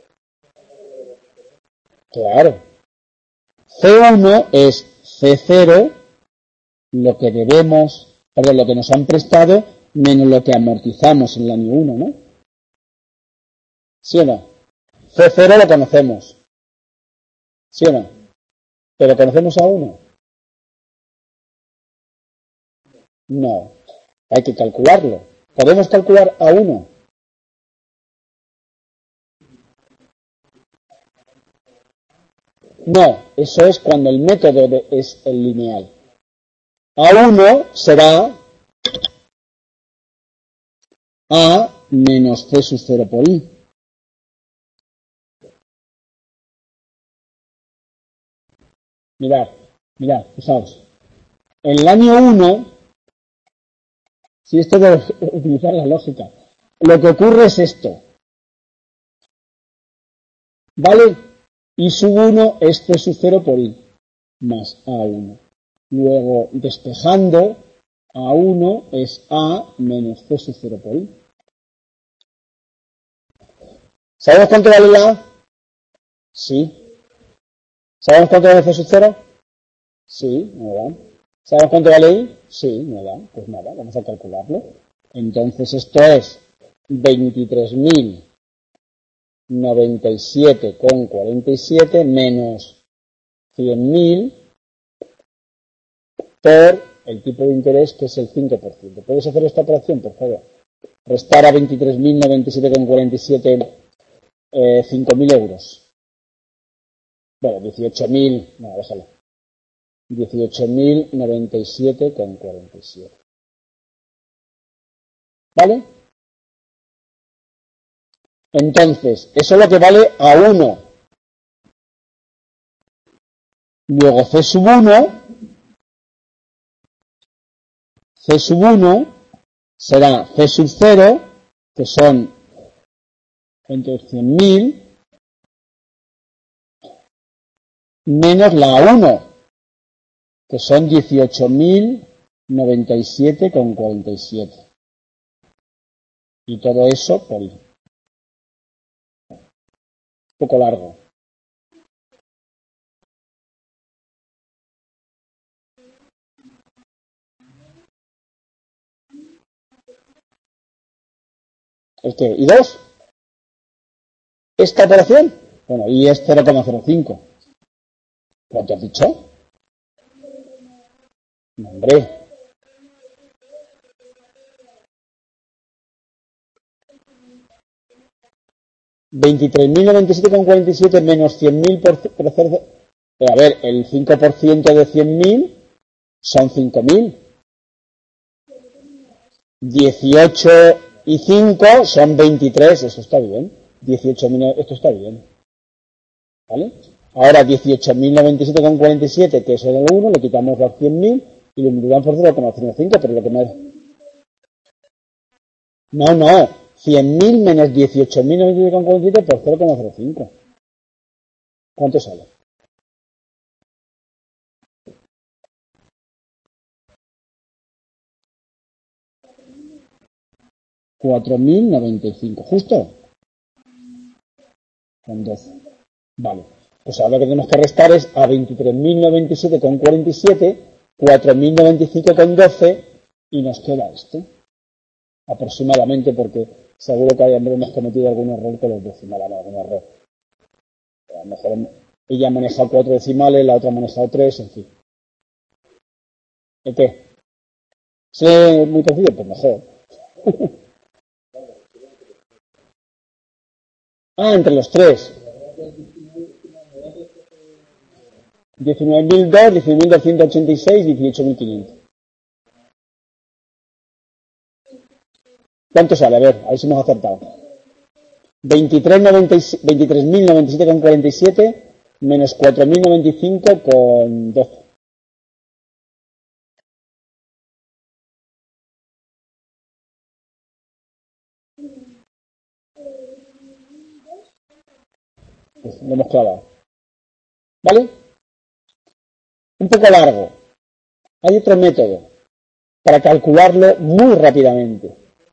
S1: Claro. C1 es C0, lo que debemos, perdón, lo que nos han prestado, menos lo que amortizamos en el año 1, ¿no? ¿Sí o no? C0 lo conocemos. ¿Sí o no? ¿Pero conocemos a 1? No. Hay que calcularlo. ¿Podemos calcular a 1? No. Eso es cuando el método es el lineal. A1 será A menos C sub 0 por I. Mirad, fijaos. En el año 1, si esto debe utilizar la lógica, lo que ocurre es esto. ¿Vale? I sub 1 es C sub 0 por I, más A1. Luego, despejando, A1 es A menos C sub 0 por I. ¿Sabemos cuánto vale la A? Sí. ¿Sabemos cuánto vale C sub 0? Sí, me da. ¿Sabemos cuánto vale I? Sí, me da. Pues nada, vamos a calcularlo. Entonces esto es 23.097,47 menos 100.000 por el tipo de interés, que es el 5%. ¿Puedes hacer esta operación, por favor? Restar a 23.097,47 5.000 euros. Bueno, 18.000, no, déjalo. 18.097,47. ¿Vale? Entonces, eso es lo que vale A1. Luego C sub 1 será C sub 0, que son entre 100.000, menos la A1, que son 18.097,47. Y todo eso por I. Un poco largo. ¿El qué? ¿Y 2? ¿Esta operación? Bueno, y es 0,05. ¿Cuánto has dicho? No, hombre. $23.097,47 menos 100.000 por 0. A ver, el 5% de 100.000 son 5.000. 18 y 5 son 23, eso está bien. 18.000, esto está bien. ¿Vale? Ahora 18.097,47, que es el 1, le quitamos los 100.000 y lo multiplicamos por 0,05, pero lo que me... No. 100.000 menos 18.097,47 por 0,05. ¿Cuánto sale? $4.095, ¿justo? Con 12. Vale. Pues ahora lo que tenemos que restar es a 23.097,47, 4.095,12 y nos queda este. Aproximadamente, porque seguro que hemos cometido algún error con los decimales, algún error. A lo mejor ella ha manejado 4 decimales, la otra ha manejado 3, en fin. ¿Y qué? ¿Sí, muy parecido? Pues mejor. Entre los tres. 19.002, 19.286, 18.500. ¿Cuánto sale? A ver si hemos acertado. 23.097,47 menos 4.095,12. Pues lo hemos clavado. ¿Vale? Un poco largo. Hay otro método para calcularlo muy rápidamente.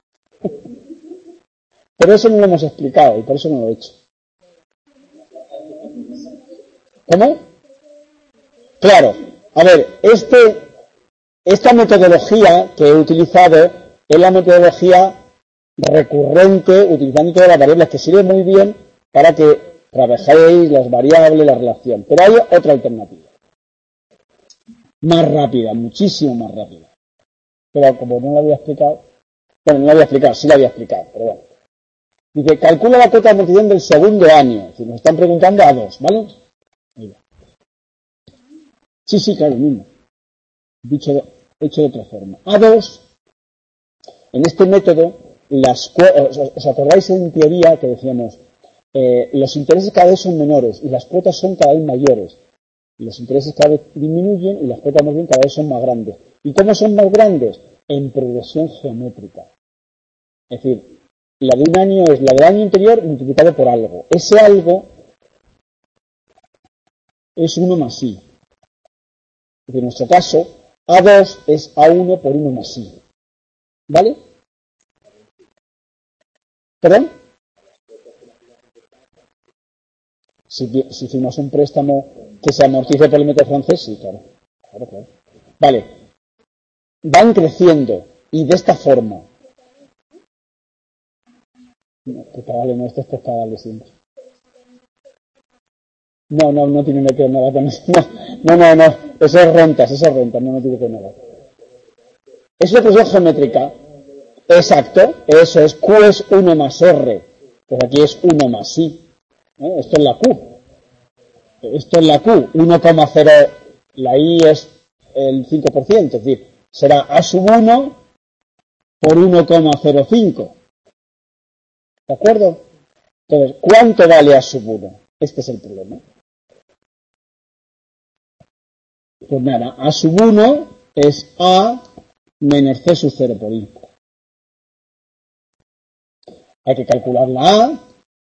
S1: Pero eso no lo hemos explicado y por eso no lo he hecho. ¿Cómo? Claro. A ver, esta metodología que he utilizado es la metodología recurrente utilizando todas las variables, que sirve muy bien para que trabajéis las variables, la relación. Pero hay otra alternativa. Más rápida, muchísimo más rápida. Pero como no la había explicado, bueno, no la había explicado, sí la había explicado, pero bueno. Dice, calcula la cuota de amortización del segundo año. Si nos están preguntando a 2, ¿vale? Sí, claro, mismo. Hecho de otra forma. A2, en este método, ¿os acordáis en teoría que decíamos, los intereses cada vez son menores y las cuotas son cada vez mayores? Los intereses cada vez disminuyen y las cuotas más bien cada vez son más grandes. ¿Y cómo son más grandes? En progresión geométrica. Es decir, la de un año es la del año anterior multiplicado por algo. Ese algo es 1 más i. Es decir, en nuestro caso, A2 es A1 por 1 más I. ¿Vale? ¿Perdón? Si hicimos un préstamo que se amortice por el método francés, sí, claro. Claro. Vale. Van creciendo y de esta forma. No, esto es pagable siempre. No tiene que ver nada con eso. No. Eso es rentas, no tiene que ver nada. Es una expresión geométrica. Exacto, eso es. Q es 1 más R. Pues aquí es 1 más I. Esto es la Q. Esto es la Q. 1,0. La I es el 5%. Es decir, será A sub 1 por 1,05. ¿De acuerdo? Entonces, ¿cuánto vale A sub 1? Este es el problema. Pues nada, A sub 1 es A menos C sub 0 por I. Hay que calcular la A,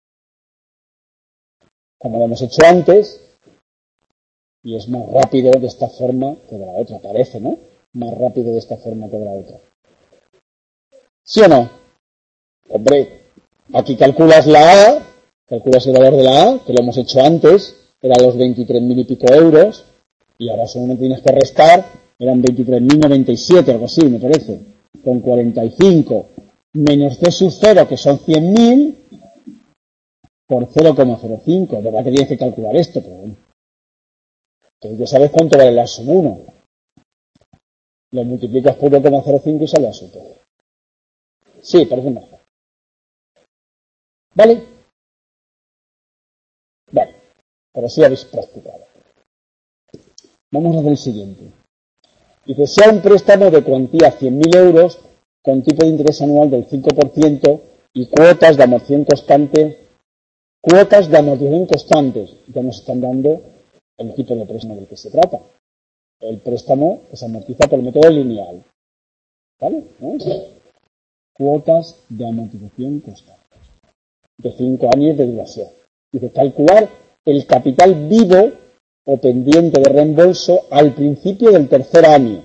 S1: como lo hemos hecho antes, y es más rápido de esta forma que de la otra, parece, ¿no? Más rápido de esta forma que de la otra. ¿Sí o no? Hombre, aquí calculas la A, calculas el valor de la A, que lo hemos hecho antes, era los 23.000 y pico euros, y ahora solamente tienes que restar, eran 23.097, algo así, me parece, con 45 menos C sub 0, que son 100.000, por 0,05. ¿Verdad que tienes que calcular esto? Pero bueno. Entonces ya sabes cuánto vale la sub 1. Lo multiplicas por 1,05 y sale a sub 2. Sí, parece mejor. ¿Vale? Vale. Pero sí habéis practicado. Vamos a hacer el siguiente. Dice, sea un préstamo de cuantía 100.000 euros con tipo de interés anual del 5% y cuotas de amortización constante. Cuotas de amortización constantes. Ya nos están dando el tipo de préstamo del que se trata. El préstamo que se amortiza por el método lineal. ¿Vale? Cuotas de amortización constante. De 5 años de duración. Dice, calcular el capital vivo o pendiente de reembolso al principio del tercer año.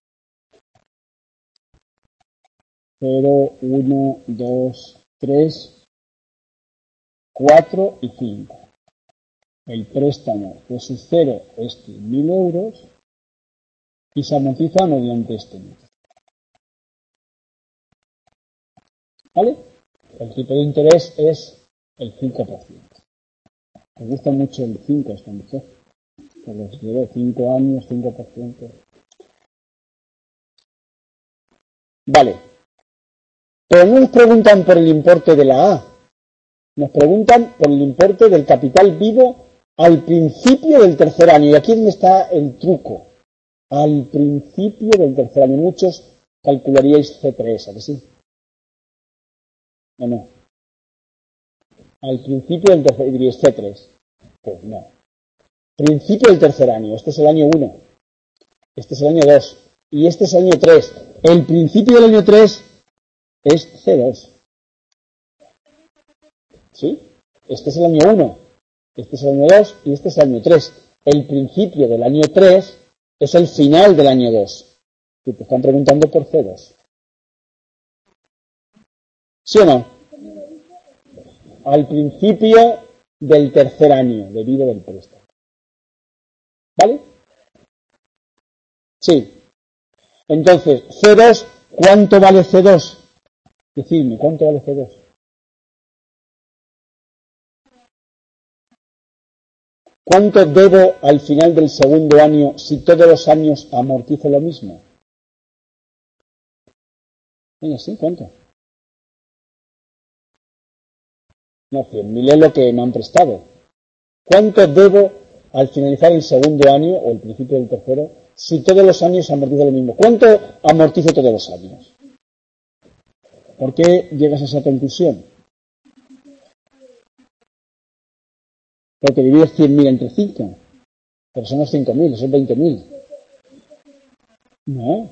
S1: 0, 1, 2, 3, 4 y 5. El préstamo de su 0 es 100.000 euros y se amortiza mediante este método. ¿Vale? El tipo de interés es el 5%. Me gusta mucho el 5 esta mujer. Por los 5 años, 5%. Vale. Pero no nos preguntan por el importe de la A. Nos preguntan por el importe del capital vivo al principio del tercer año. Y aquí es donde está el truco. Al principio del tercer año. Muchos calcularíais C3, ¿a que sí? ¿O no? Al principio del tercer año diríais C3. Pues no. Principio del tercer año. Este es el año 1. Este es el año 2. Y este es el año 3. El principio del año 3 es C2. ¿Sí? Este es el año 1. Este es el año 2 y este es el año 3. El principio del año 3 es el final del año 2. Y te están preguntando por C2. ¿Sí o no? Al principio del tercer año de vida del préstamo. ¿Vale? Sí. Entonces, C2, ¿cuánto vale C2? Decidme, ¿cuánto vale C2? ¿Cuánto debo al final del segundo año si todos los años amortizo lo mismo? Venga, sí, ¿cuánto? No, 100.000 es lo que me han prestado. ¿Cuánto debo al finalizar el segundo año o el principio del tercero si todos los años amortizo lo mismo? ¿Cuánto amortizo todos los años? ¿Por qué llegas a esa conclusión? Porque divides 100.000 entre 5. Pero son los 5.000, son 20.000. No.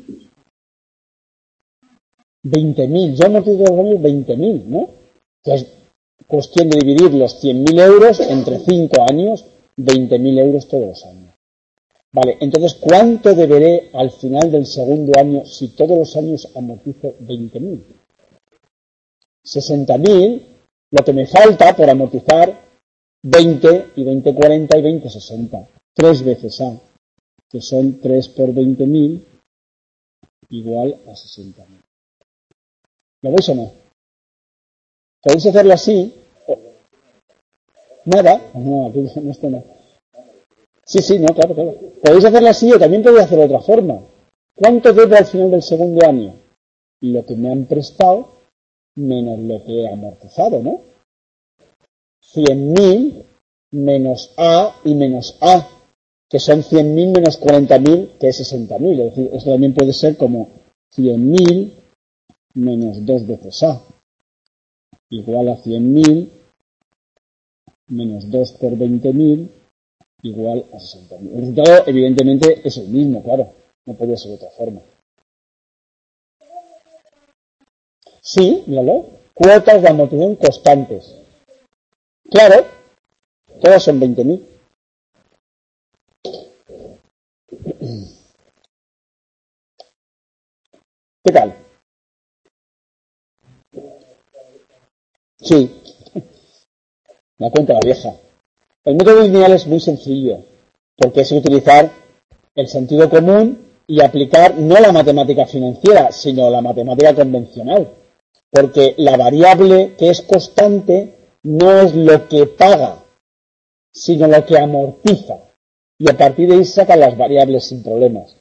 S1: 20.000. Yo amortizo todos los años 20.000, ¿no? Entonces, cuestión de dividir los 100.000 euros entre 5 años, 20.000 euros todos los años. Vale, entonces, ¿cuánto deberé al final del segundo año si todos los años amortizo 20.000? 60.000, lo que me falta por amortizar 20 y 20,40 y 20,60. 3 veces A, que son 3 por 20.000 igual a 60.000. ¿Lo veis o no? ¿Podéis hacerlo así? Nada. No, aquí no está nada. Sí, no, claro. Podéis hacerlo así o también podéis hacerlo de otra forma. ¿Cuánto debo al final del segundo año? Lo que me han prestado menos lo que he amortizado, ¿no? 100.000 menos A y menos A, que son 100.000 menos 40.000, que es 60.000. Es decir, esto también puede ser como 100.000 menos 2 veces A, igual a 100.000 menos 2 por 20.000 igual a 60.000. El resultado, evidentemente, es el mismo, claro. No podría ser de otra forma. Sí, míralo. Cuotas de amortización constantes. Claro, todas son 20.000. ¿Qué tal? Sí, la cuenta la vieja. El método lineal es muy sencillo, porque es utilizar el sentido común y aplicar no la matemática financiera, sino la matemática convencional. Porque la variable que es constante no es lo que paga, sino lo que amortiza. Y a partir de ahí sacan las variables sin problemas.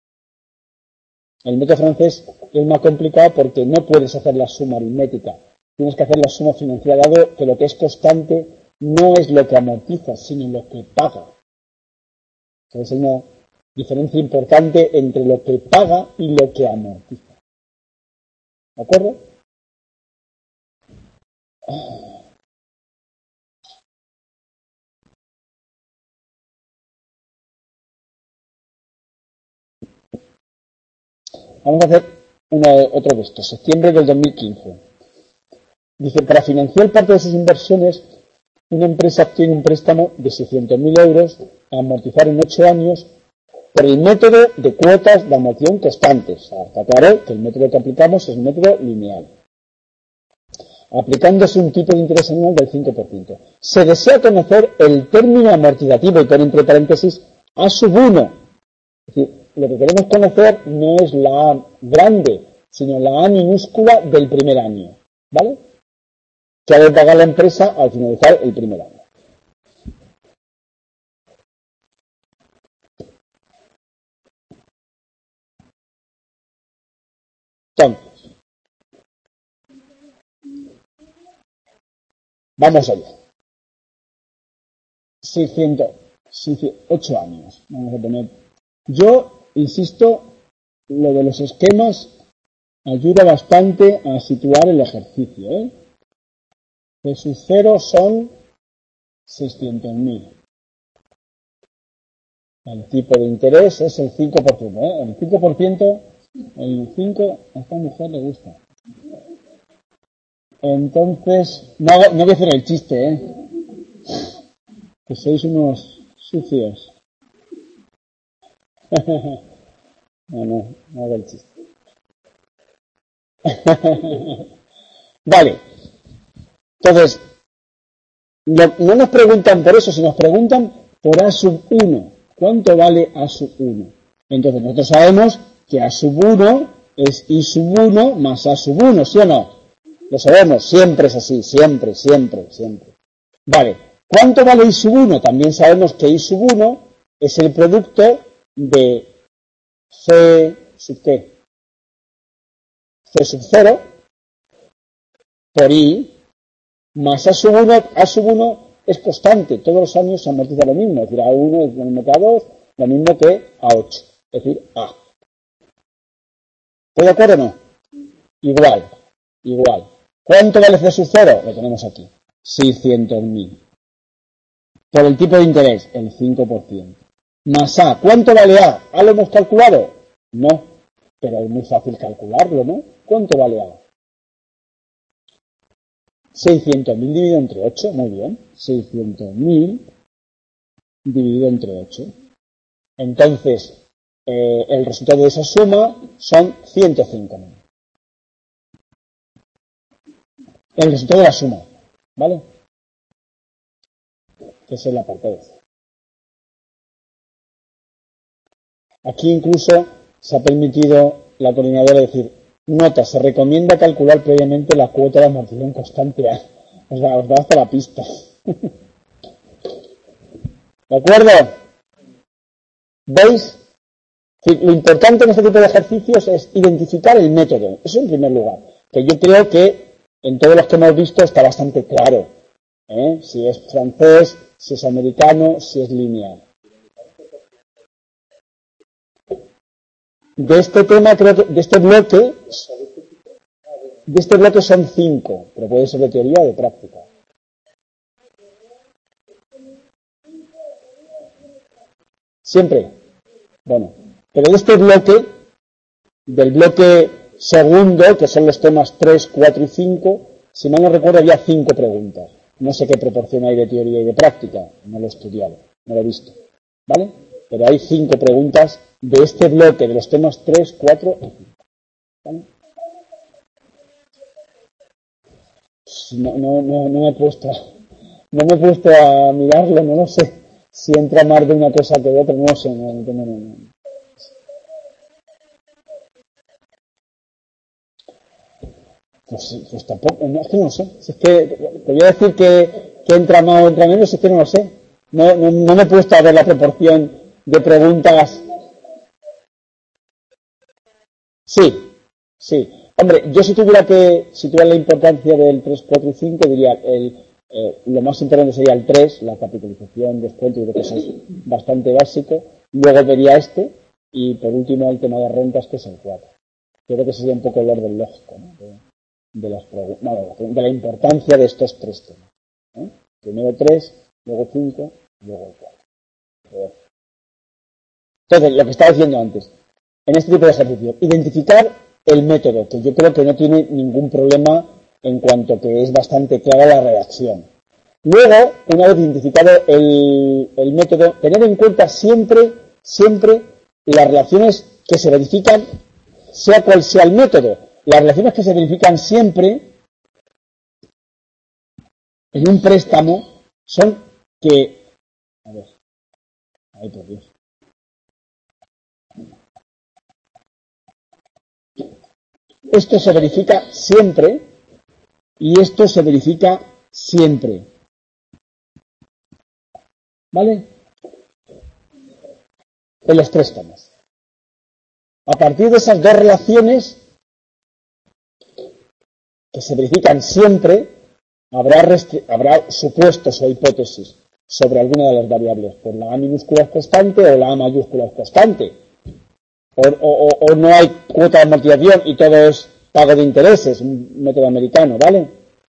S1: El método francés es más complicado porque no puedes hacer la suma aritmética. Tienes que hacer la suma financiera, dado que lo que es constante no es lo que amortiza, sino lo que paga. Entonces hay una diferencia importante entre lo que paga y lo que amortiza. ¿De acuerdo? Vamos a hacer otro de estos. Septiembre del 2015. Dice, para financiar parte de sus inversiones, una empresa obtiene un préstamo de 600.000 euros a amortizar en 8 años por el método de cuotas de amortización constantes. O sea, está claro que el método que aplicamos es el método lineal. Aplicándose un tipo de interés anual del 5%. Se desea conocer el término amortizativo y pone entre paréntesis A sub 1. Es decir, lo que queremos conocer no es la A grande, sino la A minúscula del primer año. ¿Vale? Que ha de pagar la empresa al finalizar el primer año. Entonces, vamos allá. 8 años. Vamos a poner. Yo, insisto, lo de los esquemas ayuda bastante a situar el ejercicio. Que sus ceros son 600.000. El tipo de interés es el 5%. El 5%, el 5% a esta mujer le gusta. Entonces, no voy a hacer el chiste, que sois unos sucios. No hago el chiste. Vale. Entonces, no nos preguntan por eso, sino nos preguntan por A sub 1. ¿Cuánto vale A sub 1? Entonces, nosotros sabemos que A sub 1 es I sub 1 más A sub 1, ¿sí o no? Lo sabemos, siempre es así, siempre. Vale, ¿cuánto vale I sub 1? También sabemos que I sub 1 es el producto de C sub ¿qué? C sub 0 por I más A sub 1. A sub 1 es constante, todos los años se amortiza lo mismo, es decir, A1 es lo mismo que A2, lo mismo que A8, es decir, A. ¿Estoy de acuerdo o no? Igual. ¿Cuánto vale C sub 0? Lo tenemos aquí, 600.000. Por el tipo de interés, el 5%. Más A, ¿cuánto vale A? ¿A lo hemos calculado? No, pero es muy fácil calcularlo, ¿no? ¿Cuánto vale A? 600.000 dividido entre 8, muy bien. 600.000 dividido entre 8. Entonces, el resultado de esa suma son 105.000. El resultado de la suma, ¿vale? Que es la parte de C. Aquí incluso se ha permitido la coordinadora decir, nota, se recomienda calcular previamente la cuota de amortización constante A. Os da hasta la pista. ¿De acuerdo? ¿Veis? Lo importante en este tipo de ejercicios es identificar el método. Eso en primer lugar. Que yo creo que en todos los que hemos visto está bastante claro. Si es francés, si es americano, si es lineal. De este tema, creo que de este bloque son 5, pero puede ser de teoría o de práctica. Siempre. Bueno, pero de este bloque, del bloque segundo, que son los temas 3, 4 y 5, si mal no recuerdo había 5 preguntas. No sé qué proporción hay de teoría y de práctica, no lo he estudiado, no lo he visto. ¿Vale? Pero hay 5 preguntas de este bloque, de los temas 3, 4 y 5. ¿Vale? No me he puesto a mirarlo, no lo sé. Si entra más de una cosa que de otra, no lo sé. Pues tampoco, es que no lo sé. Si es que te voy a decir que entra más o entra menos, es que no lo sé. No me he puesto a ver la proporción de preguntas. Sí. Hombre, yo si tuviera la importancia del 3, 4 y 5, diría lo más importante sería el 3, la capitalización, descuento, y creo que eso es bastante básico. Luego vería y por último el tema de rentas, que es el 4. Creo que sería un poco el orden lógico, ¿no? de la importancia de estos 3 temas. Primero 3, luego 5, luego el 4. Entonces, lo que estaba diciendo antes, en este tipo de ejercicio, identificar el método, que yo creo que no tiene ningún problema en cuanto que es bastante clara la redacción. Luego, una vez identificado el método, tener en cuenta siempre las relaciones que se verifican, sea cual sea el método. Las relaciones que se verifican siempre en un préstamo son que... A ver, ay por Dios. Esto se verifica siempre y esto se verifica siempre. ¿Vale? En los préstamos. A partir de esas dos relaciones que se verifican siempre, habrá supuestos o hipótesis sobre alguna de las variables. Pues la A minúscula es constante o la A mayúscula es constante. O no hay cuota de amortización y todo es pago de intereses, un método americano, ¿vale?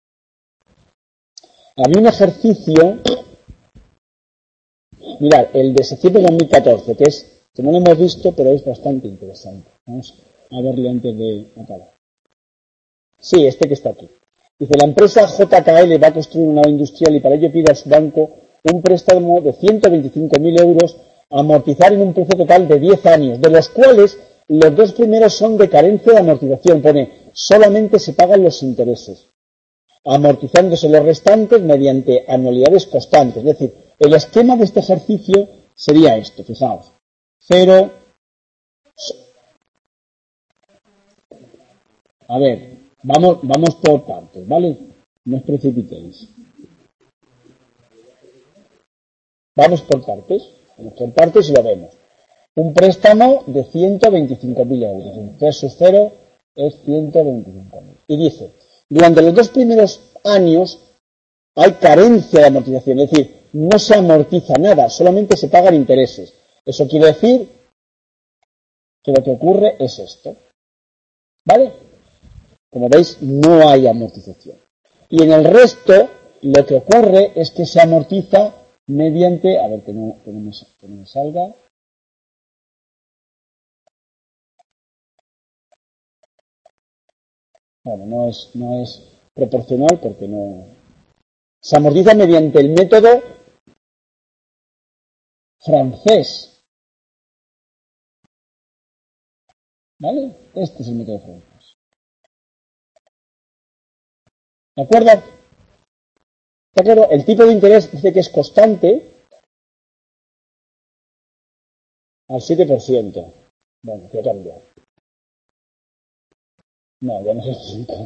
S1: Había un ejercicio, mirad, el de septiembre de 2014, que no lo hemos visto, pero es bastante interesante. Vamos a verlo antes de acabar. Sí, este que está aquí. Dice, la empresa JKL va a construir una nave industrial y para ello pide a su banco un préstamo de 125.000 euros a amortizar en un plazo total de 10 años, de los cuales los 2 primeros son de carencia de amortización. Pone, solamente se pagan los intereses, amortizándose los restantes mediante anualidades constantes. Es decir, el esquema de este ejercicio sería esto, fijaos. 0. A ver, vamos por partes, ¿vale? No os precipitéis. Vamos por partes y lo vemos. Un préstamo de 125.000 euros. El 3 sub 0 es 125.000. Y dice, durante los 2 primeros años hay carencia de amortización, es decir, no se amortiza nada, solamente se pagan intereses. Eso quiere decir que lo que ocurre es esto. ¿Vale? Como veis, no hay amortización. Y en el resto, lo que ocurre es que se amortiza mediante, a ver que no me salga. Bueno, no es proporcional porque no. Se amortiza mediante el método francés. ¿Vale? Este es el método francés. ¿De acuerdo? ¿De acuerdo? El tipo de interés dice que es constante al 7%. Bueno, ¿qué cambia? No, ya no es el 5.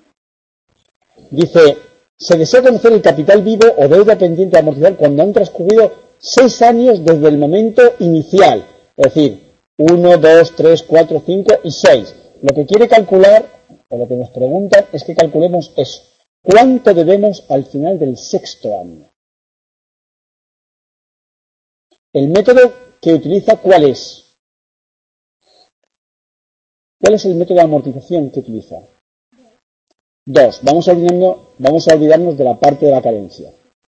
S1: Dice, se desea conocer el capital vivo o deuda pendiente a amortizar cuando han transcurrido 6 años desde el momento inicial. Es decir, 1, 2, 3, 4, 5 y 6. Lo que quiere calcular, o lo que nos preguntan, es que calculemos eso. ¿Cuánto debemos al final del 6º año? El método que utiliza, ¿cuál es? ¿Cuál es el método de amortización que utiliza? 2. Vamos a olvidarnos de la parte de la carencia.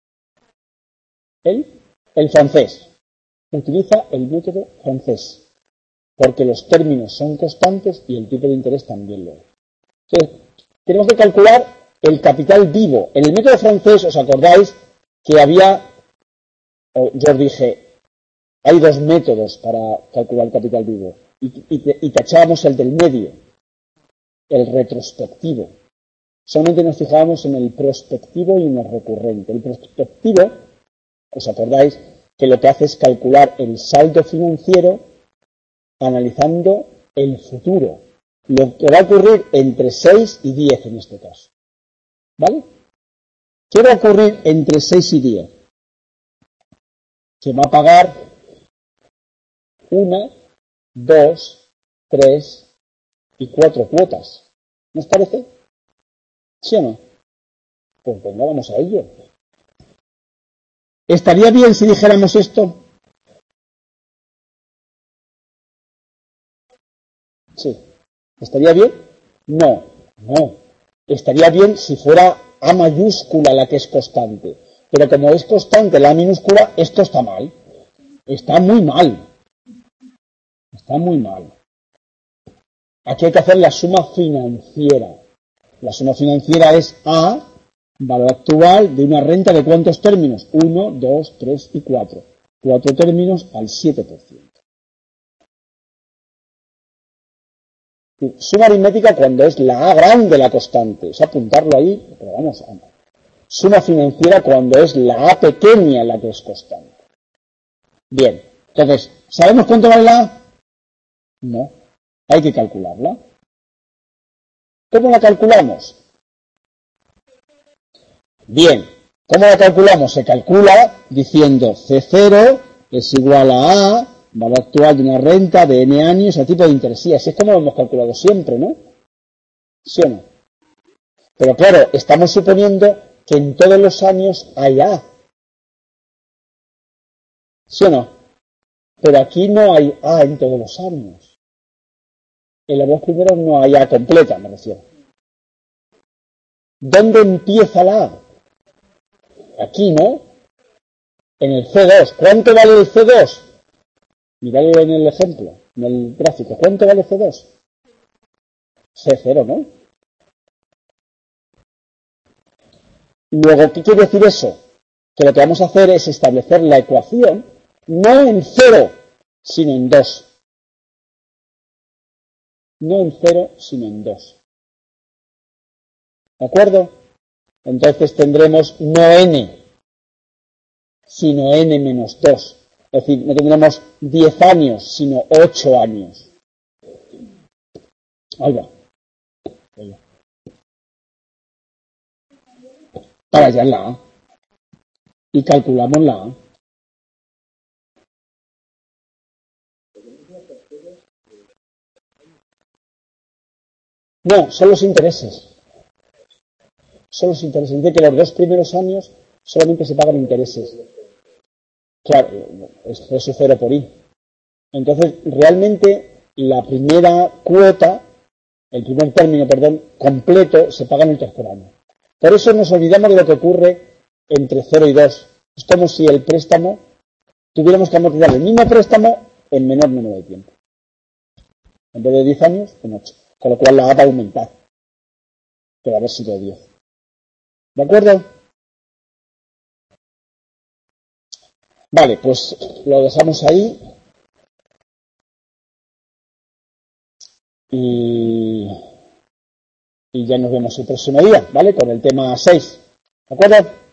S1: El francés. Utiliza el método francés, porque los términos son constantes y el tipo de interés también lo es. Entonces, tenemos que calcular el capital vivo. En el método francés, ¿os acordáis que yo os dije, hay 2 métodos para calcular el capital vivo, y tachábamos el del medio, el retrospectivo. Solamente nos fijábamos en el prospectivo y en el recurrente. El prospectivo, ¿os acordáis que lo que hace es calcular el saldo financiero analizando el futuro? Lo que va a ocurrir entre 6 y 10 en este caso. ¿Vale? ¿Qué va a ocurrir entre 6 y 10? Se va a pagar 1, 2, 3 y 4 cuotas. ¿No os parece? ¿Sí o no? Pues venga, vamos a ello. ¿Estaría bien si dijéramos esto? Sí. ¿Estaría bien? No, no. Estaría bien si fuera A mayúscula la que es constante. Pero como es constante la A minúscula, esto está mal. Está muy mal. Está muy mal. Aquí hay que hacer la suma financiera. La suma financiera es A, valor actual de una renta de ¿cuántos términos? 1, 2, 3 y 4. 4 términos al 7%. Suma aritmética cuando es la A grande la constante. Es apuntarlo ahí, pero vamos, suma financiera cuando es la A pequeña la que es constante. Bien, entonces, ¿sabemos cuánto vale la A? No, hay que calcularla. ¿Cómo la calculamos? Bien, ¿cómo la calculamos? Se calcula diciendo C0 es igual a A, valor actual de una renta de N años a tipo de interés. Sí, así es como lo hemos calculado siempre, ¿no? ¿Sí o no? Pero claro, estamos suponiendo que en todos los años hay A. ¿Sí o no? Pero aquí no hay A en todos los años. En los 2 primeros no hay A completa, me refiero. ¿Dónde empieza la A? Aquí, ¿no? En el C2. ¿Cuánto vale el C2? Miradlo en el ejemplo, en el gráfico. ¿Cuánto vale C2? C0, ¿no? Luego, ¿qué quiere decir eso? Que lo que vamos a hacer es establecer la ecuación no en 0, sino en 2. No en 0, sino en 2. ¿De acuerdo? Entonces tendremos no n, sino n menos 2. Es decir, no tendremos 10 años, sino 8 años. Ahí va. Ahí va. Para hallar la A. Y calculamos la A. No, son los intereses. Son los intereses. Dice que los 2 primeros años solamente se pagan intereses. Claro, es su 0 por I. Entonces, realmente, la primera cuota, el primer término, perdón, completo, se paga en el 3er año. Por eso nos olvidamos de lo que ocurre entre 0 y 2. Es como si el préstamo tuviéramos que amortizar el mismo préstamo en menor número de tiempo. En vez de 10 años, en 8. Con lo cual la A va a aumentar. Pero a ver si de 10. ¿De acuerdo? Vale, pues lo dejamos ahí. y ya nos vemos el próximo día, ¿vale? Con el tema 6. ¿De acuerdo?